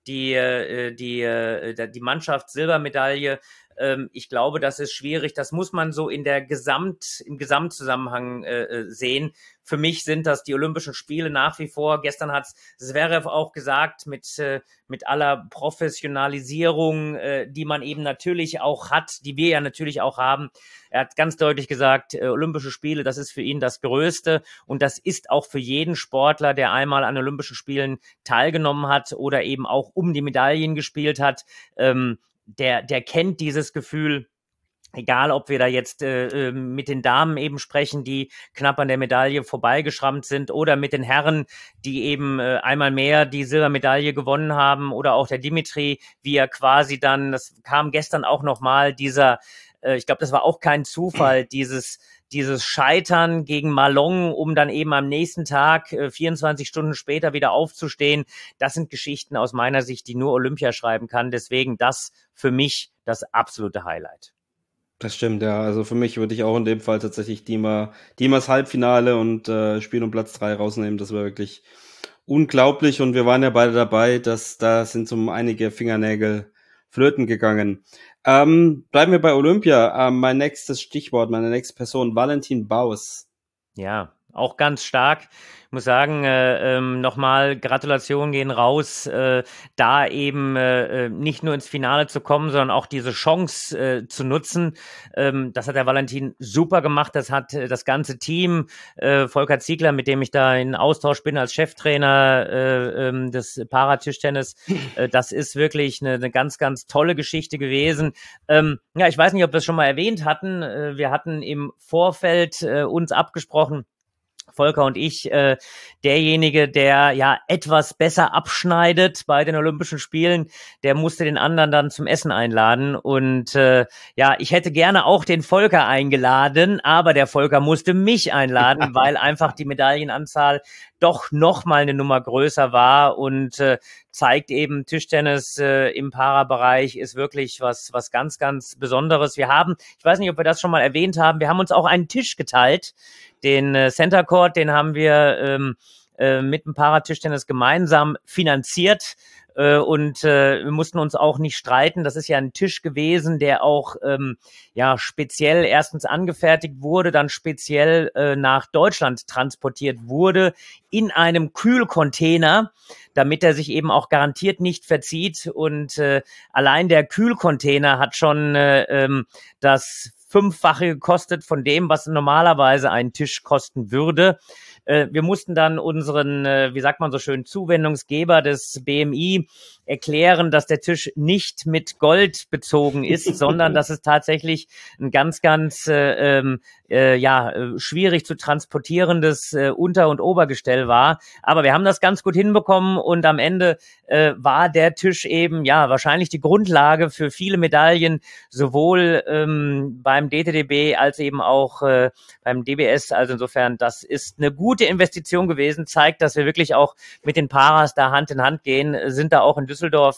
die, äh, die, äh, die Mannschaft Silbermedaille. Ähm, ich glaube, das ist schwierig. Das muss man so in der Gesamt, im Gesamtzusammenhang äh, sehen. Für mich sind das die Olympischen Spiele nach wie vor. Gestern hat Zverev auch gesagt, mit, äh, mit aller Professionalisierung, äh, die man eben natürlich auch hat, die wir ja natürlich auch haben. Er hat ganz deutlich gesagt, äh, Olympische Spiele, das ist für ihn das Größte. Und das ist auch für jeden Sportler, der einmal an Olympischen Spielen teilgenommen hat oder eben auch um die Medaillen gespielt hat, ähm, der, der kennt dieses Gefühl. Egal, ob wir da jetzt äh, mit den Damen eben sprechen, die knapp an der Medaille vorbeigeschrammt sind, oder mit den Herren, die eben äh, einmal mehr die Silbermedaille gewonnen haben, oder auch der Dimitri, wie er quasi dann, das kam gestern auch nochmal, dieser, äh, ich glaube, das war auch kein Zufall, dieses dieses Scheitern gegen Malong, um dann eben am nächsten Tag, äh, vierundzwanzig Stunden später wieder aufzustehen. Das sind Geschichten aus meiner Sicht, die nur Olympia schreiben kann. Deswegen das für mich das absolute Highlight. Das stimmt, ja. Also für mich würde ich auch in dem Fall tatsächlich Dima, Dimas Halbfinale und äh, Spiel um Platz drei rausnehmen. Das war wirklich unglaublich und wir waren ja beide dabei, dass da sind so einige Fingernägel flöten gegangen. Ähm, bleiben wir bei Olympia. Ähm, mein nächstes Stichwort, meine nächste Person, Valentin Baus. Ja, auch ganz stark. Ich muss sagen, äh, ähm, nochmal Gratulationen gehen raus, äh, da eben äh, nicht nur ins Finale zu kommen, sondern auch diese Chance äh, zu nutzen. Ähm, das hat der Valentin super gemacht. Das hat äh, das ganze Team, äh, Volker Ziegler, mit dem ich da in Austausch bin als Cheftrainer äh, ähm, des Paratischtennis. Äh, das ist wirklich eine, eine ganz, ganz tolle Geschichte gewesen. Ähm, ja, ich weiß nicht, ob wir es schon mal erwähnt hatten. Äh, wir hatten im Vorfeld äh, uns abgesprochen, Volker und ich, äh, derjenige, der ja etwas besser abschneidet bei den Olympischen Spielen, der musste den anderen dann zum Essen einladen. Und äh, ja, ich hätte gerne auch den Volker eingeladen, aber der Volker musste mich einladen, weil einfach die Medaillenanzahl doch noch mal eine Nummer größer war und äh, zeigt eben, Tischtennis äh, im Para-Bereich ist wirklich was was ganz, ganz Besonderes. Wir haben, ich weiß nicht, ob wir das schon mal erwähnt haben, wir haben uns auch einen Tisch geteilt, den äh, Center Court, den haben wir ähm, äh, mit dem Para-Tischtennis gemeinsam finanziert. Äh, und äh, wir mussten uns auch nicht streiten. Das ist ja ein Tisch gewesen, der auch ähm, ja speziell erstens angefertigt wurde, dann speziell äh, nach Deutschland transportiert wurde in einem Kühlcontainer, damit er sich eben auch garantiert nicht verzieht. Und äh, allein der Kühlcontainer hat schon äh, ähm, das Fünffache gekostet von dem, was normalerweise ein Tisch kosten würde. Äh, wir mussten dann unseren, äh, wie sagt man so schön, Zuwendungsgeber des B M I erklären, dass der Tisch nicht mit Gold bezogen ist, sondern dass es tatsächlich ein ganz, ganz äh, äh, ja äh, schwierig zu transportierendes äh, Unter- und Obergestell war. Aber wir haben das ganz gut hinbekommen und am Ende äh, war der Tisch eben ja wahrscheinlich die Grundlage für viele Medaillen, sowohl ähm, beim D T D B als eben auch äh, beim D B S. Also insofern, das ist eine gute Investition gewesen, zeigt, dass wir wirklich auch mit den Paras da Hand in Hand gehen, sind da auch in Düsseldorf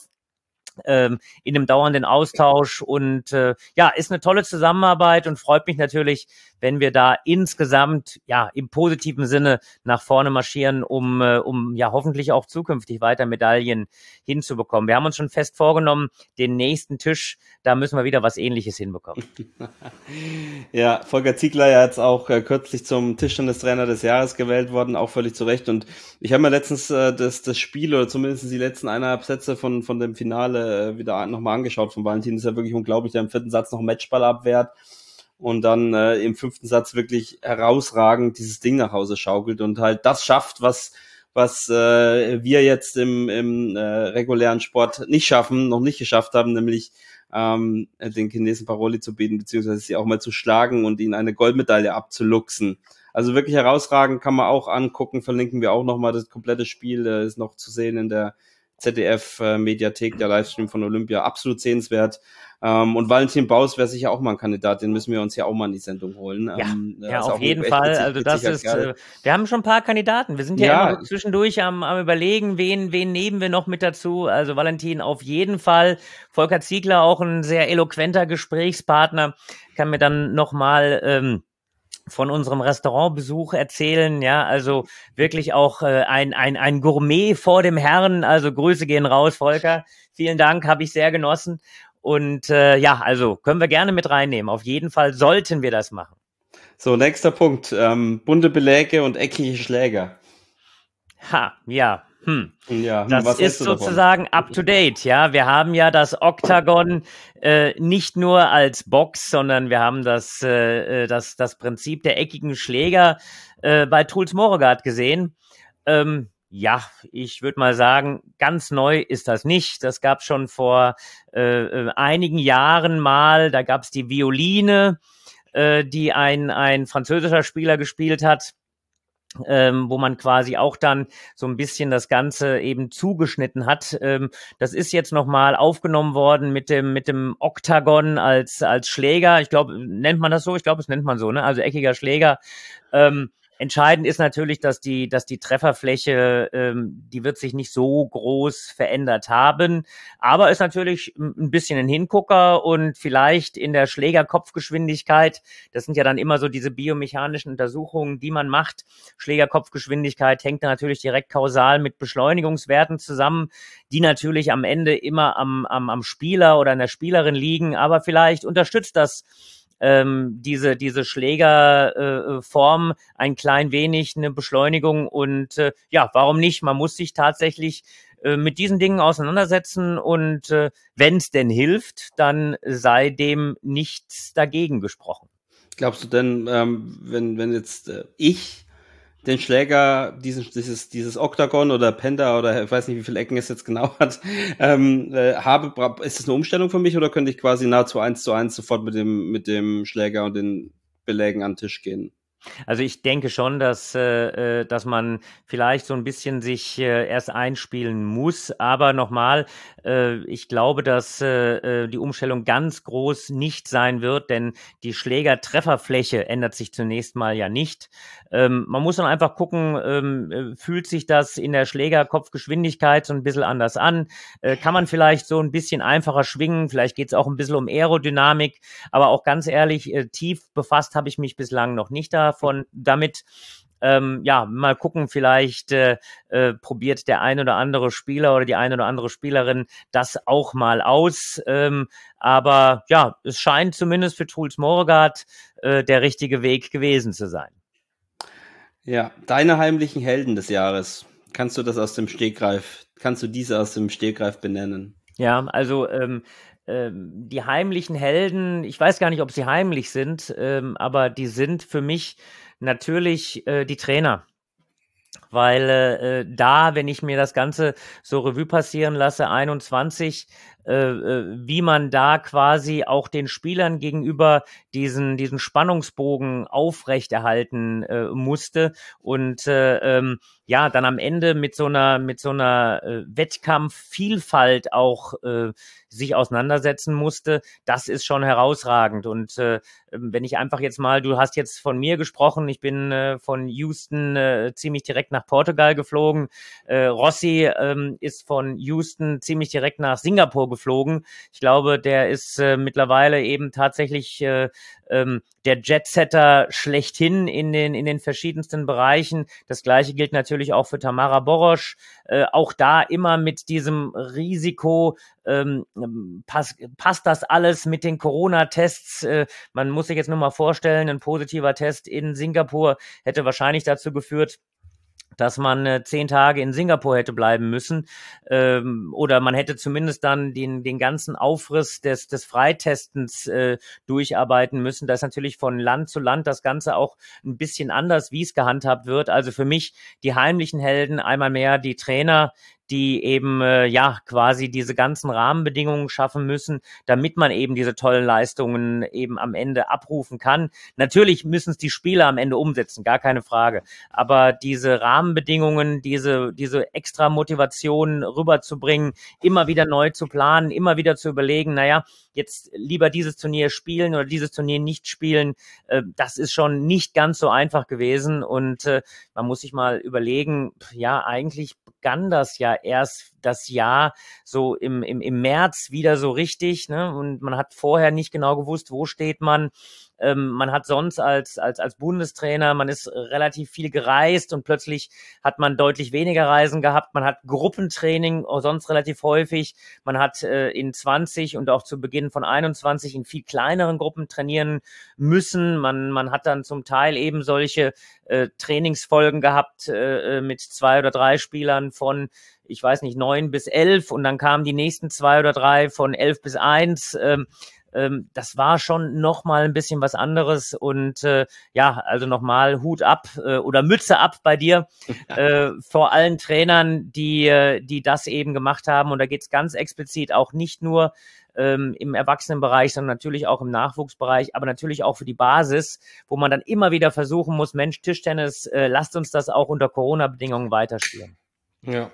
ähm, in einem dauernden Austausch und äh, ja, ist eine tolle Zusammenarbeit und freut mich natürlich, wenn wir da insgesamt ja im positiven Sinne nach vorne marschieren, um äh, um ja hoffentlich auch zukünftig weiter Medaillen hinzubekommen. Wir haben uns schon fest vorgenommen, den nächsten Tisch, da müssen wir wieder was Ähnliches hinbekommen. Ja, Volker Ziegler ja jetzt auch äh, kürzlich zum Tischtennistrainer des Jahres gewählt worden, auch völlig zu Recht. Und ich habe mir letztens äh, das das Spiel oder zumindest die letzten eineinhalb Sätze von von dem Finale äh, wieder nochmal angeschaut von Valentin. Das ist ja wirklich unglaublich, der im vierten Satz noch Matchball abwehrt und dann äh, im fünften Satz wirklich herausragend dieses Ding nach Hause schaukelt und halt das schafft, was was äh, wir jetzt im, im äh, regulären Sport nicht schaffen, noch nicht geschafft haben, nämlich ähm, den Chinesen Paroli zu bieten, beziehungsweise sie auch mal zu schlagen und ihnen eine Goldmedaille abzuluxen. Also wirklich herausragend, kann man auch angucken, verlinken wir auch nochmal, das komplette Spiel äh, ist noch zu sehen in der Z D F-Mediathek, äh, der Livestream von Olympia, absolut sehenswert. Ähm, und Valentin Baus wäre sicher auch mal ein Kandidat, den müssen wir uns ja auch mal in die Sendung holen. Ja, ähm, ja auf jeden Fall. Witzig, also das ist, äh, wir haben schon ein paar Kandidaten. Wir sind ja, ja immer zwischendurch am, am überlegen, wen, wen nehmen wir noch mit dazu. Also Valentin auf jeden Fall. Volker Ziegler auch ein sehr eloquenter Gesprächspartner. Kann mir dann nochmal ähm, von unserem Restaurantbesuch erzählen, ja, also wirklich auch äh, ein, ein, ein Gourmet vor dem Herrn, also Grüße gehen raus, Volker, vielen Dank, habe ich sehr genossen und äh, ja, also können wir gerne mit reinnehmen, auf jeden Fall sollten wir das machen. So, nächster Punkt, ähm, bunte Beläge und eckige Schläger. Ha, ja, hm. Ja, hm, Das was ist hältst du davon? sozusagen up to date, ja. Wir haben ja das Oktagon äh, nicht nur als Box, sondern wir haben das, äh, das, das Prinzip der eckigen Schläger äh, bei Truls Moregard gesehen. Ähm, ja, ich würde mal sagen, ganz neu ist das nicht. Das gab schon vor äh, äh, einigen Jahren mal. Da gab es die Violine, äh, die ein, ein französischer Spieler gespielt hat. Ähm, wo man quasi auch dann so ein bisschen das Ganze eben zugeschnitten hat. Ähm, das ist jetzt nochmal aufgenommen worden mit dem mit dem Oktagon als als Schläger. Ich glaube, nennt man das so? Ich glaube, es nennt man so, ne? Also eckiger Schläger. Ähm, entscheidend ist natürlich, dass die dass die Trefferfläche, ähm, die wird sich nicht so groß verändert haben, aber ist natürlich ein bisschen ein Hingucker und vielleicht in der Schlägerkopfgeschwindigkeit, das sind ja dann immer so diese biomechanischen Untersuchungen, die man macht. Schlägerkopfgeschwindigkeit hängt da natürlich direkt kausal mit Beschleunigungswerten zusammen, die natürlich am Ende immer am, am, am Spieler oder an der Spielerin liegen, aber vielleicht unterstützt das ähm, diese, diese Schlägerform äh, ein klein wenig eine Beschleunigung und äh, ja, warum nicht? Man muss sich tatsächlich äh, mit diesen Dingen auseinandersetzen und äh, wenn es denn hilft, dann sei dem nichts dagegen gesprochen. Glaubst du denn, ähm, wenn, wenn jetzt äh, ich den Schläger, diesen, dieses, dieses Oktagon oder Penta oder ich weiß nicht, wie viele Ecken es jetzt genau hat, ähm, äh, habe, ist das eine Umstellung für mich oder könnte ich quasi nahezu eins zu eins sofort mit dem, mit dem Schläger und den Belägen an den Tisch gehen? Also ich denke schon, dass, äh, dass man vielleicht so ein bisschen sich äh, erst einspielen muss. Aber nochmal, äh, ich glaube, dass äh, die Umstellung ganz groß nicht sein wird, denn die Schlägertrefferfläche ändert sich zunächst mal ja nicht. Ähm, man muss dann einfach gucken, ähm, fühlt sich das in der Schlägerkopfgeschwindigkeit so ein bisschen anders an? Äh, kann man vielleicht so ein bisschen einfacher schwingen? Vielleicht geht es auch ein bisschen um Aerodynamik. Aber auch ganz ehrlich, äh, tief befasst habe ich mich bislang noch nicht da von damit. Ähm, ja, mal gucken, vielleicht äh, äh, probiert der ein oder andere Spieler oder die eine oder andere Spielerin das auch mal aus. Ähm, aber ja, es scheint zumindest für Truls Moregard äh, der richtige Weg gewesen zu sein. Ja, deine heimlichen Helden des Jahres. Kannst du das aus dem Stegreif, kannst du diese aus dem Stegreif benennen? Ja, also ähm, ähm, die heimlichen Helden, ich weiß gar nicht, ob sie heimlich sind, ähm, aber die sind für mich natürlich äh, die Trainer. Weil äh, da, wenn ich mir das Ganze so Revue passieren lasse, einundzwanzig, äh, äh, wie man da quasi auch den Spielern gegenüber diesen diesen Spannungsbogen aufrechterhalten äh, musste und äh, ähm, ja, dann am Ende mit so einer mit so einer äh, Wettkampfvielfalt auch äh, sich auseinandersetzen musste, das ist schon herausragend. Und äh, wenn ich einfach jetzt mal, du hast jetzt von mir gesprochen, ich bin äh, von Houston äh, ziemlich direkt nach Portugal geflogen. Äh, Rossi ähm, ist von Houston ziemlich direkt nach Singapur geflogen. Ich glaube, der ist äh, mittlerweile eben tatsächlich äh, ähm, der Jetsetter schlechthin in den in den verschiedensten Bereichen. Das Gleiche gilt natürlich auch für Tamara Borosch. Äh, auch da immer mit diesem Risiko, ähm, pass, passt das alles mit den Corona-Tests? Äh, man muss sich jetzt nur mal vorstellen, ein positiver Test in Singapur hätte wahrscheinlich dazu geführt, dass man äh, zehn Tage in Singapur hätte bleiben müssen ähm, oder man hätte zumindest dann den den ganzen Aufriss des des Freitestens äh, durcharbeiten müssen. Da ist natürlich von Land zu Land das Ganze auch ein bisschen anders, wie es gehandhabt wird. Also für mich die heimlichen Helden einmal mehr die Trainer, die eben äh, ja quasi diese ganzen Rahmenbedingungen schaffen müssen, damit man eben diese tollen Leistungen eben am Ende abrufen kann. Natürlich müssen es die Spieler am Ende umsetzen, gar keine Frage. Aber diese Rahmenbedingungen, diese diese extra Motivation rüberzubringen, immer wieder neu zu planen, immer wieder zu überlegen, naja, jetzt lieber dieses Turnier spielen oder dieses Turnier nicht spielen, äh, das ist schon nicht ganz so einfach gewesen und äh, man muss sich mal überlegen, ja, eigentlich begann das ja erst das Jahr so im, im, im März wieder so richtig, ne? Und man hat vorher nicht genau gewusst, wo steht man. Ähm, man hat sonst als, als, als Bundestrainer, man ist relativ viel gereist und plötzlich hat man deutlich weniger Reisen gehabt. Man hat Gruppentraining sonst relativ häufig. Man hat äh, in zwanzig und auch zu Beginn von einundzwanzig in viel kleineren Gruppen trainieren müssen. Man, man hat dann zum Teil eben solche äh, Trainingsfolgen gehabt äh, mit zwei oder drei Spielern von, ich weiß nicht, neun bis elf und dann kamen die nächsten zwei oder drei von elf bis eins. Ähm, ähm, das war schon nochmal ein bisschen was anderes und äh, ja, also nochmal Hut ab äh, oder Mütze ab bei dir äh, vor allen Trainern, die, äh, die das eben gemacht haben und da geht's ganz explizit auch nicht nur ähm, im Erwachsenenbereich, sondern natürlich auch im Nachwuchsbereich, aber natürlich auch für die Basis, wo man dann immer wieder versuchen muss, Mensch, Tischtennis, äh, lasst uns das auch unter Corona-Bedingungen weiterspielen. Ja,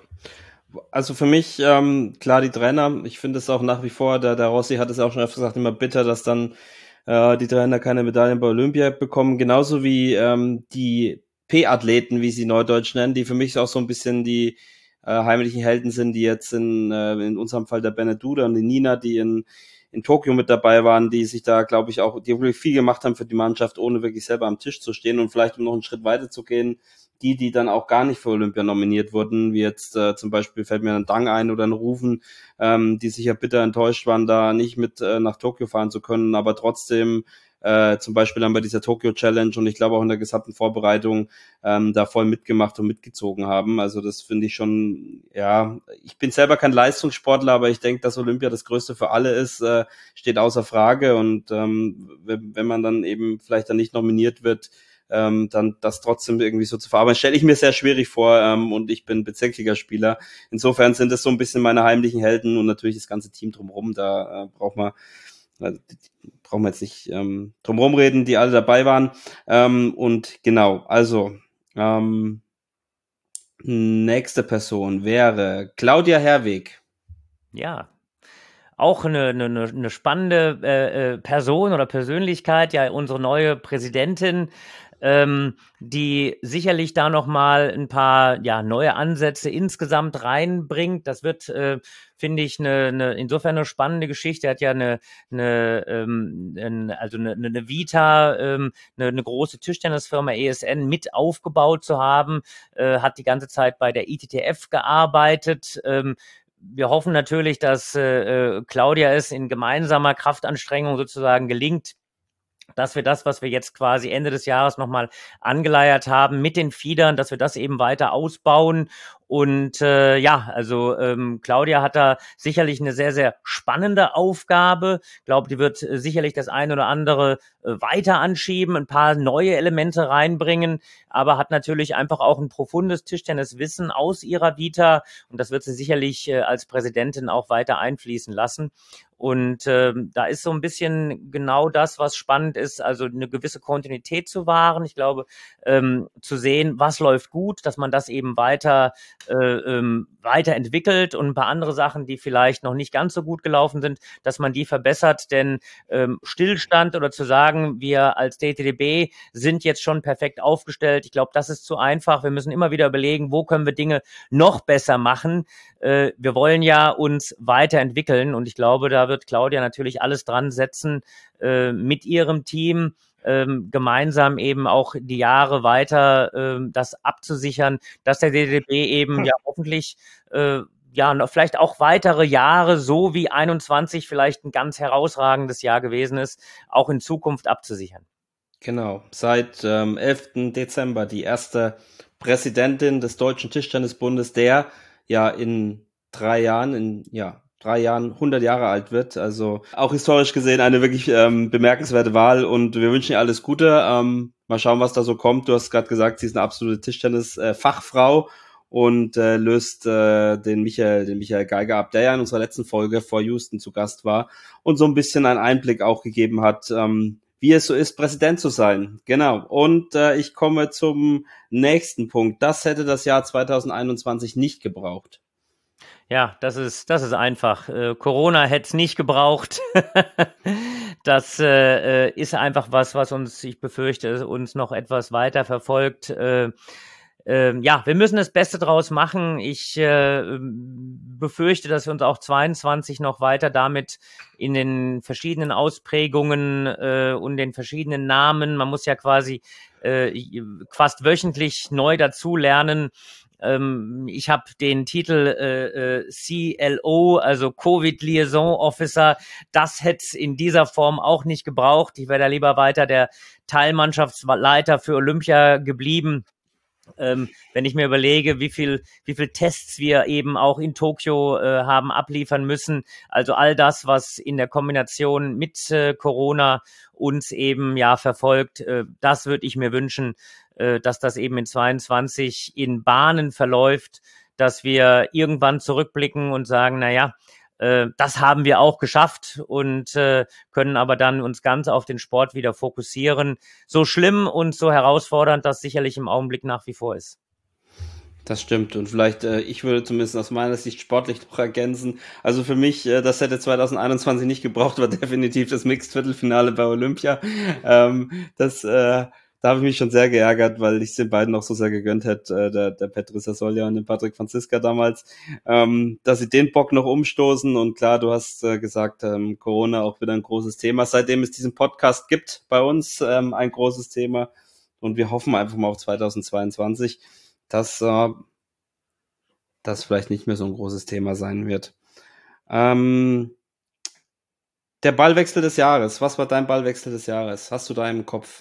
also für mich, ähm, klar, die Trainer, ich finde es auch nach wie vor, der, der Rossi hat es auch schon öfter gesagt, immer bitter, dass dann äh, die Trainer keine Medaillen bei Olympia bekommen, genauso wie ähm, die P-Athleten, wie sie neudeutsch nennen, die für mich auch so ein bisschen die äh, heimlichen Helden sind, die jetzt in, äh, in unserem Fall der Bennett Duda und die Nina, die in in Tokio mit dabei waren, die sich da, glaube ich, auch, die wirklich viel gemacht haben für die Mannschaft, ohne wirklich selber am Tisch zu stehen und vielleicht, um noch einen Schritt weiter zu gehen, die, die dann auch gar nicht für Olympia nominiert wurden, wie jetzt äh, zum Beispiel fällt mir ein Dang ein oder ein Rufen, ähm, die sicher bitter enttäuscht waren, da nicht mit äh, nach Tokio fahren zu können, aber trotzdem äh, zum Beispiel dann bei dieser Tokyo Challenge und ich glaube auch in der gesamten Vorbereitung ähm, da voll mitgemacht und mitgezogen haben. Also das finde ich schon, ja, ich bin selber kein Leistungssportler, aber ich denke, dass Olympia das Größte für alle ist, äh, steht außer Frage und ähm, wenn, wenn man dann eben vielleicht dann nicht nominiert wird, ähm, dann das trotzdem irgendwie so zu verarbeiten, stelle ich mir sehr schwierig vor ähm, und ich bin Bezirksligaspieler. Insofern sind das so ein bisschen meine heimlichen Helden und natürlich das ganze Team drumherum, da äh, braucht man Also, brauchen wir jetzt nicht ähm, drum rumreden, die alle dabei waren. Ähm, und genau, also ähm, nächste Person wäre Claudia Herweg. Ja, auch eine, eine, eine spannende äh, Person oder Persönlichkeit, ja, unsere neue Präsidentin, ähm, die sicherlich da nochmal ein paar ja, neue Ansätze insgesamt reinbringt. Das wird, äh, finde ich, eine, eine, insofern eine spannende Geschichte. Er hat ja eine, eine, ähm, eine also eine, eine Vita, ähm, eine, eine große Tischtennisfirma E S N mit aufgebaut zu haben, äh, hat die ganze Zeit bei der I T T F gearbeitet. Ähm, Wir hoffen natürlich, dass äh, Claudia es in gemeinsamer Kraftanstrengung sozusagen gelingt, dass wir das, was wir jetzt quasi Ende des Jahres nochmal angeleiert haben mit den Fiedern, dass wir das eben weiter ausbauen. Und äh, ja, also ähm, Claudia hat da sicherlich eine sehr, sehr spannende Aufgabe. Ich glaube, die wird äh, sicherlich das eine oder andere äh, weiter anschieben, ein paar neue Elemente reinbringen, aber hat natürlich einfach auch ein profundes Tischtenniswissen aus ihrer Vita und das wird sie sicherlich äh, als Präsidentin auch weiter einfließen lassen. Und äh, da ist so ein bisschen genau das, was spannend ist, also eine gewisse Kontinuität zu wahren. Ich glaube, ähm, zu sehen, was läuft gut, dass man das eben weiter äh, ähm, weiterentwickelt und ein paar andere Sachen, die vielleicht noch nicht ganz so gut gelaufen sind, dass man die verbessert. Denn ähm, Stillstand oder zu sagen, wir als D T D B sind jetzt schon perfekt aufgestellt, ich glaube, das ist zu einfach. Wir müssen immer wieder überlegen, wo können wir Dinge noch besser machen. Äh, wir wollen ja uns weiterentwickeln und ich glaube, da wird Claudia natürlich alles dran setzen, äh, mit ihrem Team ähm, gemeinsam eben auch die Jahre weiter äh, das abzusichern, dass der D T D B eben ja hoffentlich äh, ja noch vielleicht auch weitere Jahre, so wie einundzwanzig vielleicht ein ganz herausragendes Jahr gewesen ist, auch in Zukunft abzusichern. Genau, seit ähm, elften Dezember die erste Präsidentin des Deutschen Tischtennisbundes, der ja in drei Jahren, in ja drei Jahren hundert Jahre alt wird. Also auch historisch gesehen eine wirklich ähm, bemerkenswerte Wahl und wir wünschen ihr alles Gute. Ähm, mal schauen, was da so kommt. Du hast gerade gesagt, sie ist eine absolute Tischtennis-Fachfrau und äh, löst äh, den Michael, den Michael Geiger ab, der ja in unserer letzten Folge vor Houston zu Gast war und so ein bisschen einen Einblick auch gegeben hat, ähm, wie es so ist, Präsident zu sein. Genau. Und äh, ich komme zum nächsten Punkt. Das hätte das Jahr zwanzig einundzwanzig nicht gebraucht. Ja, das ist, das ist einfach. Äh, Corona hätte es nicht gebraucht. Das äh, ist einfach was, was uns, ich befürchte, uns noch etwas weiter verfolgt. Äh, äh, ja, wir müssen das Beste draus machen. Ich äh, befürchte, dass wir uns auch zweiundzwanzig noch weiter damit in den verschiedenen Ausprägungen äh, und den verschiedenen Namen, man muss ja quasi äh, fast wöchentlich neu dazulernen. Ähm, ich habe den Titel äh, äh, C L O, also Covid Liaison Officer. Das hätte in dieser Form auch nicht gebraucht. Ich wäre da lieber weiter der Teilmannschaftsleiter für Olympia geblieben. Ähm, wenn ich mir überlege, wie viel, wie viel Tests wir eben auch in Tokio äh, haben abliefern müssen, also all das, was in der Kombination mit äh, Corona uns eben ja verfolgt, äh, das würde ich mir wünschen, äh, dass das eben in zweiundzwanzig in Bahnen verläuft, dass wir irgendwann zurückblicken und sagen, na ja, äh, das haben wir auch geschafft und äh, können aber dann uns ganz auf den Sport wieder fokussieren. So schlimm und so herausfordernd das sicherlich im Augenblick nach wie vor ist. Das stimmt und vielleicht, äh, ich würde zumindest aus meiner Sicht sportlich noch ergänzen, also für mich, äh, das hätte zwanzig einundzwanzig nicht gebraucht, war definitiv das Mixed-Viertelfinale bei Olympia. Ähm, das, äh, da habe ich mich schon sehr geärgert, weil ich es den beiden noch so sehr gegönnt hätte, äh, der, der Patrice Solja und den Patrick Franziska damals, ähm, dass sie den Bock noch umstoßen und klar, du hast äh, gesagt, ähm, Corona auch wieder ein großes Thema, seitdem es diesen Podcast gibt bei uns, ähm, ein großes Thema und wir hoffen einfach mal auf zweitausendzweiundzwanzig, dass äh, das vielleicht nicht mehr so ein großes Thema sein wird. Ähm, der Ballwechsel des Jahres, was war dein Ballwechsel des Jahres? Hast du da im Kopf?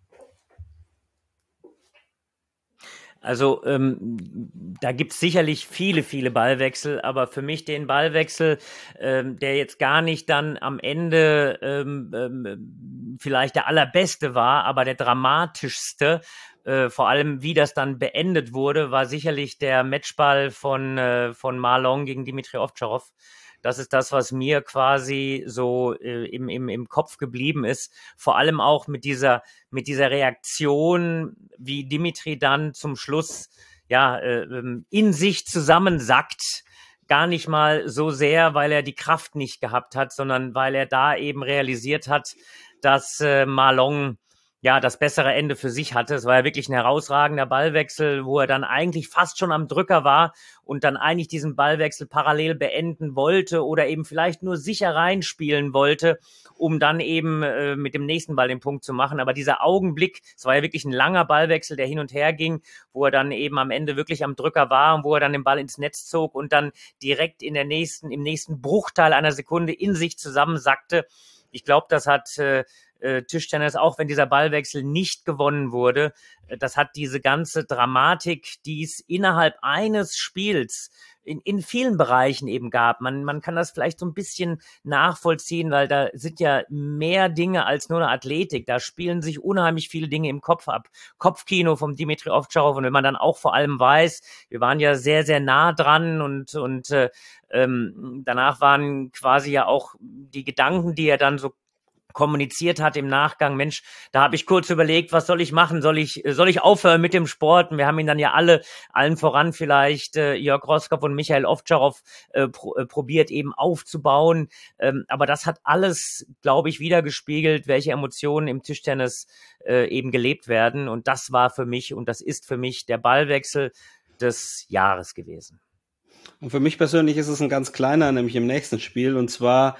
Also ähm, da gibt's sicherlich viele, viele Ballwechsel, aber für mich den Ballwechsel, ähm, der jetzt gar nicht dann am Ende ähm, ähm, vielleicht der allerbeste war, aber der dramatischste, äh, vor allem wie das dann beendet wurde, war sicherlich der Matchball von, äh, von Ma Long gegen Dimitri Ovtcharov. Das ist das, was mir quasi so äh, im, im, im Kopf geblieben ist. Vor allem auch mit dieser, mit dieser Reaktion, wie Dimitri dann zum Schluss ja äh, in sich zusammensackt. Gar nicht mal so sehr, weil er die Kraft nicht gehabt hat, sondern weil er da eben realisiert hat, dass äh, Ma Long ja das bessere Ende für sich hatte. Es war ja wirklich ein herausragender Ballwechsel, wo er dann eigentlich fast schon am Drücker war und dann eigentlich diesen Ballwechsel parallel beenden wollte oder eben vielleicht nur sicher reinspielen wollte, um dann eben äh, mit dem nächsten Ball den Punkt zu machen. Aber dieser Augenblick, es war ja wirklich ein langer Ballwechsel, der hin und her ging, wo er dann eben am Ende wirklich am Drücker war und wo er dann den Ball ins Netz zog und dann direkt in der nächsten, im nächsten Bruchteil einer Sekunde in sich zusammensackte. Ich glaube, das hat äh, Tischtennis, auch wenn dieser Ballwechsel nicht gewonnen wurde, das hat diese ganze Dramatik, die es innerhalb eines Spiels in, in vielen Bereichen eben gab. Man, man kann das vielleicht so ein bisschen nachvollziehen, weil da sind ja mehr Dinge als nur eine Athletik. Da spielen sich unheimlich viele Dinge im Kopf ab. Kopfkino vom Dimitri Ovtcharov. Und wenn man dann auch vor allem weiß, wir waren ja sehr, sehr nah dran und, und äh, ähm, danach waren quasi ja auch die Gedanken, die er dann so kommuniziert hat im Nachgang, Mensch, da habe ich kurz überlegt, was soll ich machen? Soll ich soll ich aufhören mit dem Sport? Und wir haben ihn dann ja alle, allen voran vielleicht äh, Jörg Roskopf und Michael Ovtcharov äh, pro, äh, probiert eben aufzubauen. Ähm, aber das hat alles, glaube ich, wiedergespiegelt, welche Emotionen im Tischtennis äh, eben gelebt werden. Und das war für mich und das ist für mich der Ballwechsel des Jahres gewesen. Und für mich persönlich ist es ein ganz kleiner, nämlich im nächsten Spiel. Und zwar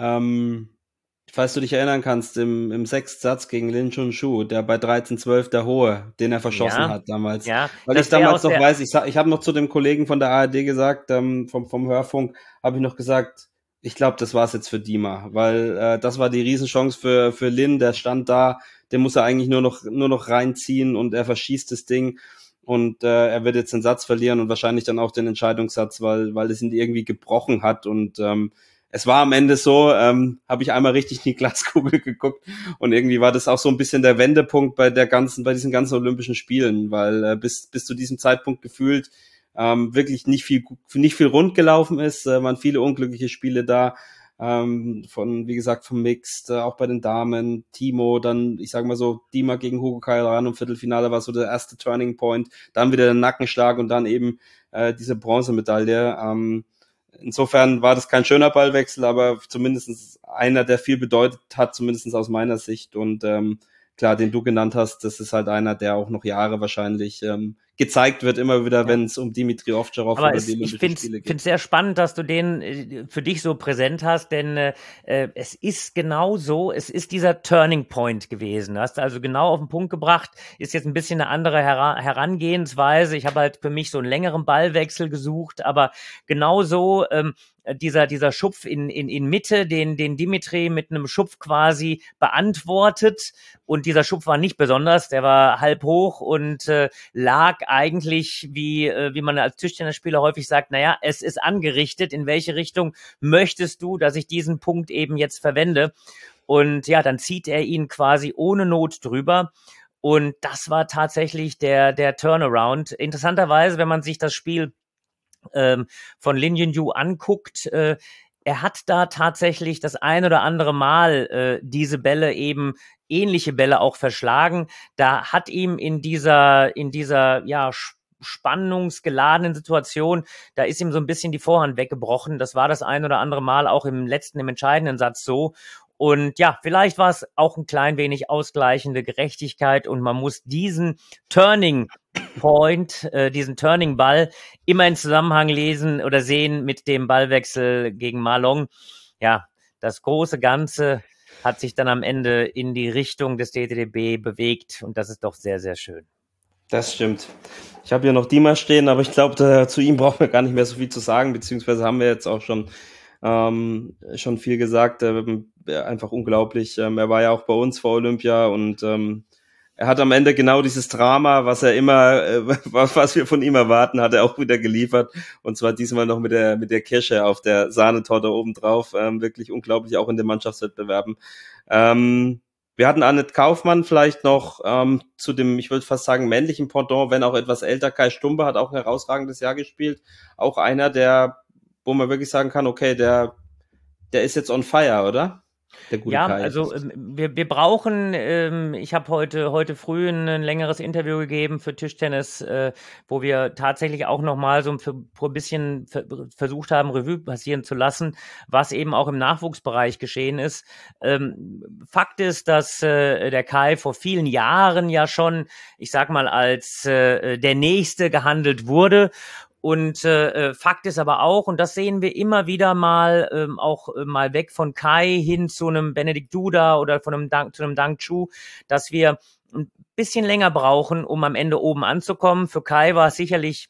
ähm falls du dich erinnern kannst, im, im sechsten Satz gegen Lin Chun-Shu, der bei dreizehn zwölf der Hohe, den er verschossen ja, hat damals. Ja, Weil ich damals noch weiß, ich, ich habe noch zu dem Kollegen von der A R D gesagt, ähm, vom, vom Hörfunk, habe ich noch gesagt, ich glaube, das war's jetzt für Dima, weil äh, das war die Riesenchance für, für Lin, der stand da, den muss er eigentlich nur noch, nur noch reinziehen und er verschießt das Ding. Und äh, er wird jetzt den Satz verlieren und wahrscheinlich dann auch den Entscheidungssatz, weil, weil es ihn irgendwie gebrochen hat und ähm, es war am Ende so, ähm, habe ich einmal richtig in die Glaskugel geguckt und irgendwie war das auch so ein bisschen der Wendepunkt bei der ganzen, bei diesen ganzen Olympischen Spielen, weil äh, bis bis zu diesem Zeitpunkt gefühlt ähm, wirklich nicht viel nicht viel rund gelaufen ist, äh, waren viele unglückliche Spiele da, ähm, von wie gesagt vom Mixed, äh, auch bei den Damen, Timo, dann ich sag mal so Dima gegen Hugo Kairan im Viertelfinale war so der erste Turning Point, dann wieder der Nackenschlag und dann eben äh, diese Bronzemedaille. Ähm, Insofern war das kein schöner Ballwechsel, aber zumindest einer, der viel bedeutet hat, zumindest aus meiner Sicht. Und ähm, klar, den du genannt hast, das ist halt einer, der auch noch Jahre wahrscheinlich ähm, gezeigt wird, immer wieder, ja. wenn es um Dimitri Ovtcharov oder es, die Olympischen ich find's, Spiele geht. Ich finde es sehr spannend, dass du den äh, für dich so präsent hast, denn äh, es ist genau so, es ist dieser Turning Point gewesen. Du hast also genau auf den Punkt gebracht, ist jetzt ein bisschen eine andere Hera- Herangehensweise. Ich habe halt für mich so einen längeren Ballwechsel gesucht, aber genau so ähm, dieser dieser Schupf in in in Mitte, den den Dimitri mit einem Schupf quasi beantwortet, und dieser Schupf war nicht besonders, der war halb hoch und äh, lag eigentlich, wie äh, wie man als Tischtennisspieler häufig sagt, naja, es ist angerichtet, in welche Richtung möchtest du, dass ich diesen Punkt eben jetzt verwende, und ja, dann zieht er ihn quasi ohne Not drüber. Und das war tatsächlich der der Turnaround. Interessanterweise, wenn man sich das Spiel ähm, von Lin Yunyu anguckt, äh, er hat da tatsächlich das ein oder andere Mal äh, diese Bälle eben, ähnliche Bälle auch verschlagen. Da hat ihm in dieser, in dieser, ja, spannungsgeladenen Situation, da ist ihm so ein bisschen die Vorhand weggebrochen. Das war das ein oder andere Mal auch im letzten, im entscheidenden Satz so. Und ja, vielleicht war es auch ein klein wenig ausgleichende Gerechtigkeit, und man muss diesen Turning Point, äh, diesen Turning Ball immer in Zusammenhang lesen oder sehen mit dem Ballwechsel gegen Ma Long. Ja, das große Ganze hat sich dann am Ende in die Richtung des D T D B bewegt, und das ist doch sehr, sehr schön. Das stimmt. Ich habe hier noch Dima stehen, aber ich glaube, zu ihm brauchen wir gar nicht mehr so viel zu sagen, beziehungsweise haben wir jetzt auch schon ähm, schon viel gesagt. Ähm, einfach unglaublich. Ähm, er war ja auch bei uns vor Olympia, und ähm, er hat am Ende genau dieses Drama, was er immer, äh, was, was wir von ihm erwarten, hat er auch wieder geliefert. Und zwar diesmal noch mit der mit der Kirsche auf der Sahnetorte obendrauf. Ähm, wirklich unglaublich, auch in den Mannschaftswettbewerben. Ähm, wir hatten Annette Kaufmann vielleicht noch ähm, zu dem, ich würde fast sagen, männlichen Pendant, wenn auch etwas älter. Kai Stumpe hat auch ein herausragendes Jahr gespielt. Auch einer, der, wo man wirklich sagen kann, okay, der, der ist jetzt on fire, oder? Der gute Ja, Kai. also ähm, wir wir brauchen, ähm, ich habe heute heute früh ein, ein längeres Interview gegeben für Tischtennis, äh, wo wir tatsächlich auch nochmal so ein, für, für ein bisschen ver, versucht haben, Revue passieren zu lassen, was eben auch im Nachwuchsbereich geschehen ist. Ähm, Fakt ist, dass äh, der Kai vor vielen Jahren ja schon, ich sag mal, als äh, der Nächste gehandelt wurde. Und äh, Fakt ist aber auch, und das sehen wir immer wieder mal, ähm, auch äh, mal weg von Kai hin zu einem Benedikt Duda oder von einem Dang, zu einem Dang Chu, dass wir ein bisschen länger brauchen, um am Ende oben anzukommen. Für Kai war es sicherlich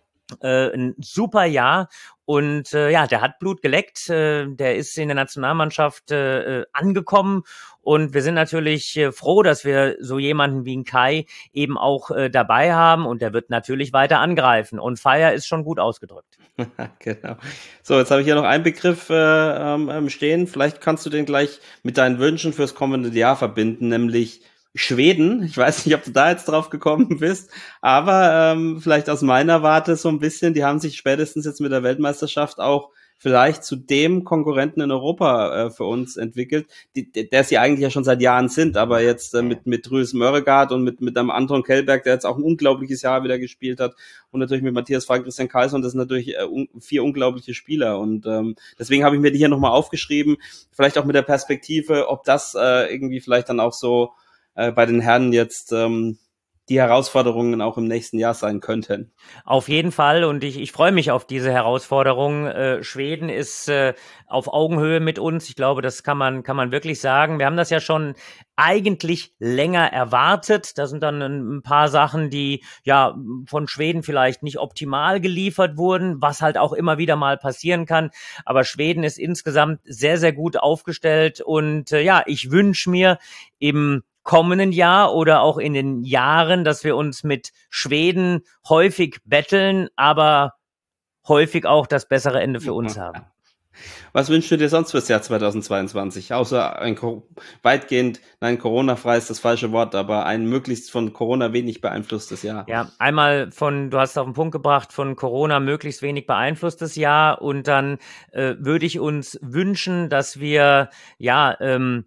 äh, ein super Jahr, und äh, ja, der hat Blut geleckt, äh, der ist in der Nationalmannschaft äh, angekommen, und wir sind natürlich äh, froh, dass wir so jemanden wie einen Kai eben auch äh, dabei haben, und der wird natürlich weiter angreifen, und Fire ist schon gut ausgedrückt. Genau. So, jetzt habe ich hier noch einen Begriff äh, ähm, stehen, vielleicht kannst du den gleich mit deinen Wünschen fürs kommende Jahr verbinden, nämlich Schweden. Ich weiß nicht, ob du da jetzt drauf gekommen bist, aber ähm, vielleicht aus meiner Warte so ein bisschen, die haben sich spätestens jetzt mit der Weltmeisterschaft auch vielleicht zu dem Konkurrenten in Europa äh, für uns entwickelt, die, der sie eigentlich ja schon seit Jahren sind, aber jetzt äh, mit mit Dries Mørregaard und mit mit einem Anton Kellberg, der jetzt auch ein unglaubliches Jahr wieder gespielt hat, und natürlich mit Matthias Falk, Christian Karlsson, das sind natürlich äh, un, vier unglaubliche Spieler, und ähm, deswegen habe ich mir die hier nochmal aufgeschrieben, vielleicht auch mit der Perspektive, ob das äh, irgendwie vielleicht dann auch so äh, bei den Herren jetzt ähm, die Herausforderungen auch im nächsten Jahr sein könnten. Auf jeden Fall, und ich, ich freue mich auf diese Herausforderung. Äh, Schweden ist äh, auf Augenhöhe mit uns. Ich glaube, das kann man kann man wirklich sagen. Wir haben das ja schon eigentlich länger erwartet. Da sind dann ein paar Sachen, die ja von Schweden vielleicht nicht optimal geliefert wurden, was halt auch immer wieder mal passieren kann. Aber Schweden ist insgesamt sehr, sehr gut aufgestellt, und äh, ja, ich wünsche mir im kommenden Jahr oder auch in den Jahren, dass wir uns mit Schweden häufig betteln, aber häufig auch das bessere Ende für uns haben. Was wünschst du dir sonst fürs Jahr zweitausendzweiundzwanzig? Außer ein weitgehend, nein, Corona-frei ist das falsche Wort, aber ein möglichst von Corona wenig beeinflusstes Jahr. Ja, einmal von, du hast es auf den Punkt gebracht, von Corona möglichst wenig beeinflusstes Jahr, und dann äh, würde ich uns wünschen, dass wir, ja, ähm,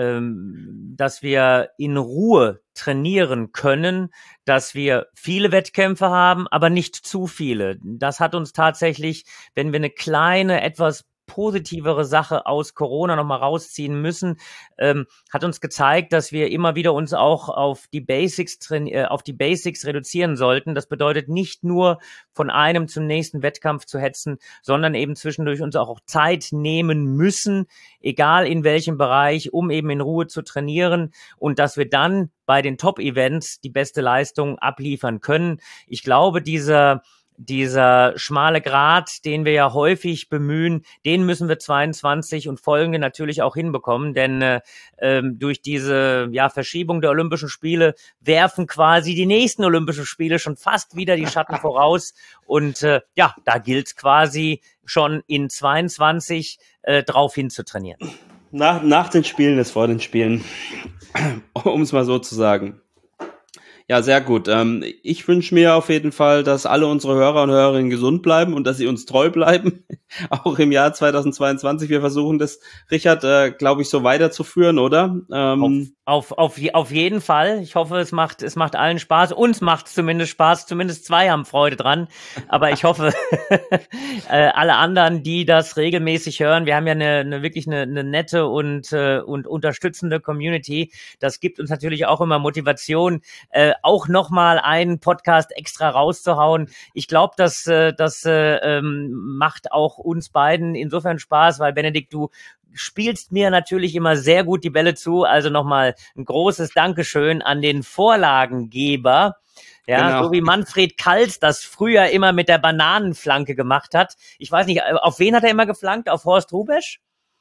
dass wir in Ruhe trainieren können, dass wir viele Wettkämpfe haben, aber nicht zu viele. Das hat uns tatsächlich, wenn wir eine kleine, etwas positivere Sache aus Corona nochmal rausziehen müssen, ähm, hat uns gezeigt, dass wir immer wieder uns auch auf die Basics traini- äh, auf die Basics reduzieren sollten. Das bedeutet nicht nur von einem zum nächsten Wettkampf zu hetzen, sondern eben zwischendurch uns auch Zeit nehmen müssen, egal in welchem Bereich, um eben in Ruhe zu trainieren und dass wir dann bei den Top-Events die beste Leistung abliefern können. Ich glaube, dieser Dieser schmale Grat, den wir ja häufig bemühen, den müssen wir zweiundzwanzig und folgende natürlich auch hinbekommen, denn äh, ähm, durch diese ja, Verschiebung der Olympischen Spiele werfen quasi die nächsten Olympischen Spiele schon fast wieder die Schatten voraus und äh, ja, da gilt quasi schon in zweiundzwanzig äh, drauf hin zu trainieren. Nach, nach den Spielen ist vor den Spielen, um es mal so zu sagen. Ja, sehr gut. Ähm, ich wünsche mir auf jeden Fall, dass alle unsere Hörer und Hörerinnen gesund bleiben und dass sie uns treu bleiben, auch im Jahr zweitausendzweiundzwanzig. Wir versuchen das, Richard, äh, glaube ich, so weiterzuführen, oder? Ähm, auf, auf, auf, auf jeden Fall. Ich hoffe, es macht, es macht allen Spaß. Uns macht es zumindest Spaß. Zumindest zwei haben Freude dran. Aber ich hoffe, äh, alle anderen, die das regelmäßig hören, wir haben ja eine, eine wirklich eine, eine nette und, äh, und unterstützende Community. Das gibt uns natürlich auch immer Motivation, äh, auch nochmal einen Podcast extra rauszuhauen. Ich glaube, dass äh, das äh, ähm, macht auch uns beiden insofern Spaß, weil Benedikt, du spielst mir natürlich immer sehr gut die Bälle zu. Also nochmal ein großes Dankeschön an den Vorlagengeber. Ja, Genau. so wie Manfred Kals das früher immer mit der Bananenflanke gemacht hat. Ich weiß nicht, auf wen hat er immer geflankt? Auf Horst Rubesch?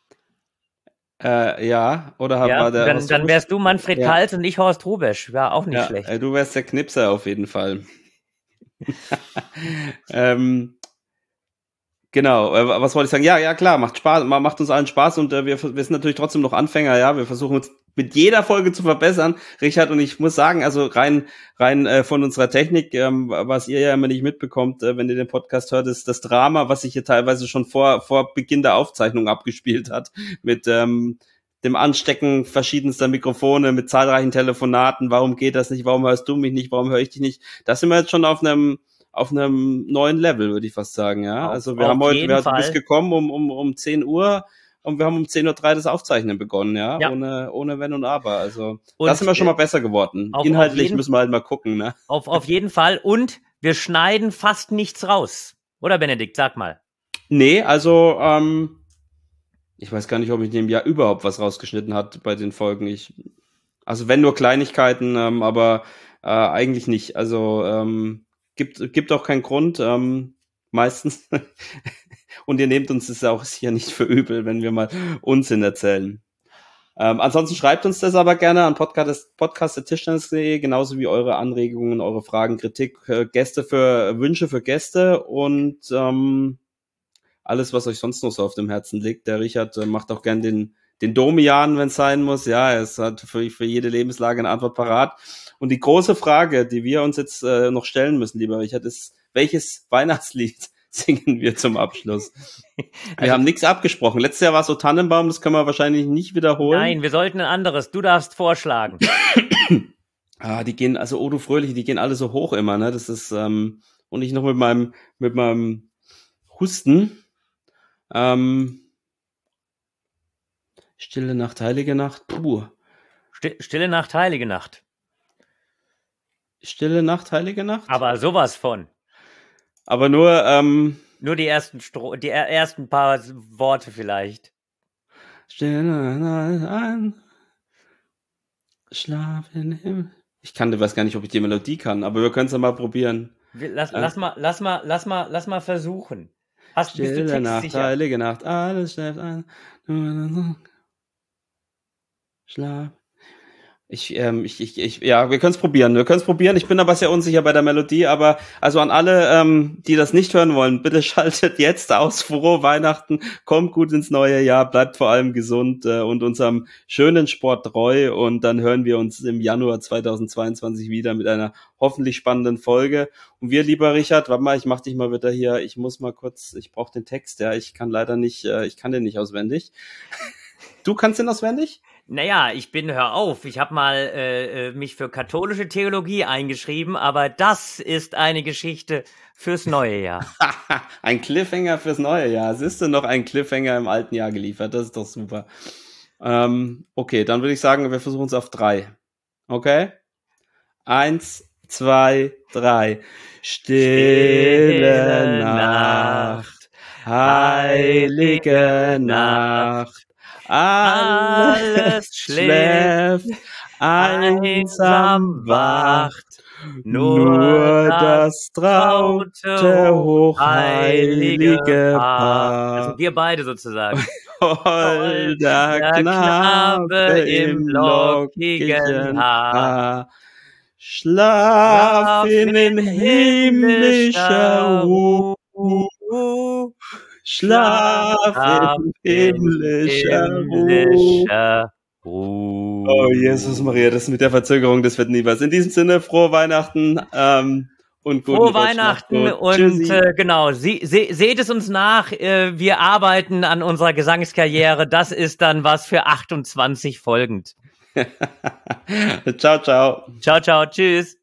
Äh, ja, oder Ja, war der dann, Horst dann Rubesch? wärst du Manfred Ja. Kals und ich Horst Rubesch. Ja, auch nicht Ja, schlecht. äh, du wärst der Knipser auf jeden Fall. ähm, genau, äh, was wollte ich sagen? Ja, ja, klar, macht Spaß, ma- macht uns allen Spaß und äh, wir, wir sind natürlich trotzdem noch Anfänger, ja, wir versuchen uns mit jeder Folge zu verbessern, Richard, und ich muss sagen, also rein rein äh, von unserer Technik, ähm, was ihr ja immer nicht mitbekommt, äh, wenn ihr den Podcast hört, ist das Drama, was sich hier teilweise schon vor vor Beginn der Aufzeichnung abgespielt hat, mit ähm, dem Anstecken verschiedenster Mikrofone, mit zahlreichen Telefonaten, warum geht das nicht, warum hörst du mich nicht, warum höre ich dich nicht, da sind wir jetzt schon auf einem auf einem neuen Level, würde ich fast sagen, ja. Auf- Also wir auf haben heute, jeden wir, du Fall. bist gekommen um um um zehn Uhr und wir haben um zehn Uhr drei das Aufzeichnen begonnen, ja, Ja. ohne ohne Wenn und Aber. Also Und, da sind wir schon äh, mal besser geworden. auf- auf Inhaltlich jeden- müssen wir halt mal gucken, ne? Auf, auf jeden Fall. Und wir schneiden fast nichts raus. Oder Benedikt, sag mal. Nee, also ähm, ich weiß gar nicht, ob ich in dem Jahr überhaupt was rausgeschnitten hat bei den Folgen. Ich, also wenn nur Kleinigkeiten, ähm, aber äh, eigentlich nicht. Also ähm, gibt gibt auch keinen Grund. Ähm, meistens. Und ihr nehmt uns das auch hier nicht für übel, wenn wir mal Unsinn erzählen. Ähm, ansonsten schreibt uns das aber gerne an podcast punkt tischtennis punkt de, genauso wie eure Anregungen, eure Fragen, Kritik, äh, Gäste für Wünsche für Gäste und ähm, alles, was euch sonst noch so auf dem Herzen liegt. Der Richard äh, macht auch gern den den Domian, wenn es sein muss. Ja, er hat für, für jede Lebenslage eine Antwort parat. Und die große Frage, die wir uns jetzt äh, noch stellen müssen, lieber Richard, ist, welches Weihnachtslied singen wir zum Abschluss? Wir Also- haben nichts abgesprochen. Letztes Jahr war es so Tannenbaum, das können wir wahrscheinlich nicht wiederholen. Nein, wir sollten ein anderes. Du darfst vorschlagen. Ah, die gehen, also Odo Fröhliche, die gehen alle so hoch immer, ne? Das ist, ähm, und ich noch mit meinem, mit meinem Husten. Ähm, Stille Nacht, Heilige Nacht, puh. Sti- Stille Nacht, Heilige Nacht. Stille Nacht, Heilige Nacht? Aber sowas von. Aber nur, ähm, Nur die ersten Stro die er ersten paar Worte vielleicht. Stille Nacht, ein, Schlaf in den Himmel. Ich kann, weiß gar nicht, ob ich die Melodie kann, aber wir können es ja mal probieren. Wir- Lass, Äh. lass mal, lass mal, lass mal, lass mal versuchen. Hast, bist du Stille Nacht, textsicher? Heilige Nacht, alles schläft ein. Schlaf. Ich, ähm, ich, ich, ich, ja, wir können es probieren. Wir können es probieren. Ich bin aber sehr unsicher bei der Melodie, aber also an alle, ähm, die das nicht hören wollen, bitte schaltet jetzt aus. Frohe Weihnachten, kommt gut ins neue Jahr, bleibt vor allem gesund äh, und unserem schönen Sport treu. Und dann hören wir uns im Januar zweitausendzweiundzwanzig wieder mit einer hoffentlich spannenden Folge. Und wir, lieber Richard, warte mal, ich mach dich mal wieder hier. Ich muss mal kurz, ich brauche den Text, ja. Ich kann leider nicht, äh, ich kann den nicht auswendig. Du kannst den auswendig? Naja, ich bin, hör auf, ich habe mal äh, mich für katholische Theologie eingeschrieben, aber das ist eine Geschichte fürs neue Jahr. Ein Cliffhanger fürs neue Jahr. Siehst du, noch ein Cliffhanger im alten Jahr geliefert. Das ist doch super. Ähm, okay, dann würde ich sagen, wir versuchen es auf drei. Okay? Eins, zwei, drei. Stille Nacht, heilige Nacht, alles schläft, einsam wacht, nur das traute, hochheilige Paar. Das sind wir beide sozusagen. Holder Knabe im lockigen Haar, schlaf in himmlischer Ruhe, schlaf in himmlischer Ruhe. Oh, Jesus Maria, das mit der Verzögerung, das wird nie was. In diesem Sinne, frohe Weihnachten ähm, und guten Frohe Weihnachten und äh, genau, sie, se, seht es uns nach, äh, wir arbeiten an unserer Gesangskarriere, das ist dann was für achtundzwanzig folgend. Ciao, ciao. Ciao, ciao, tschüss.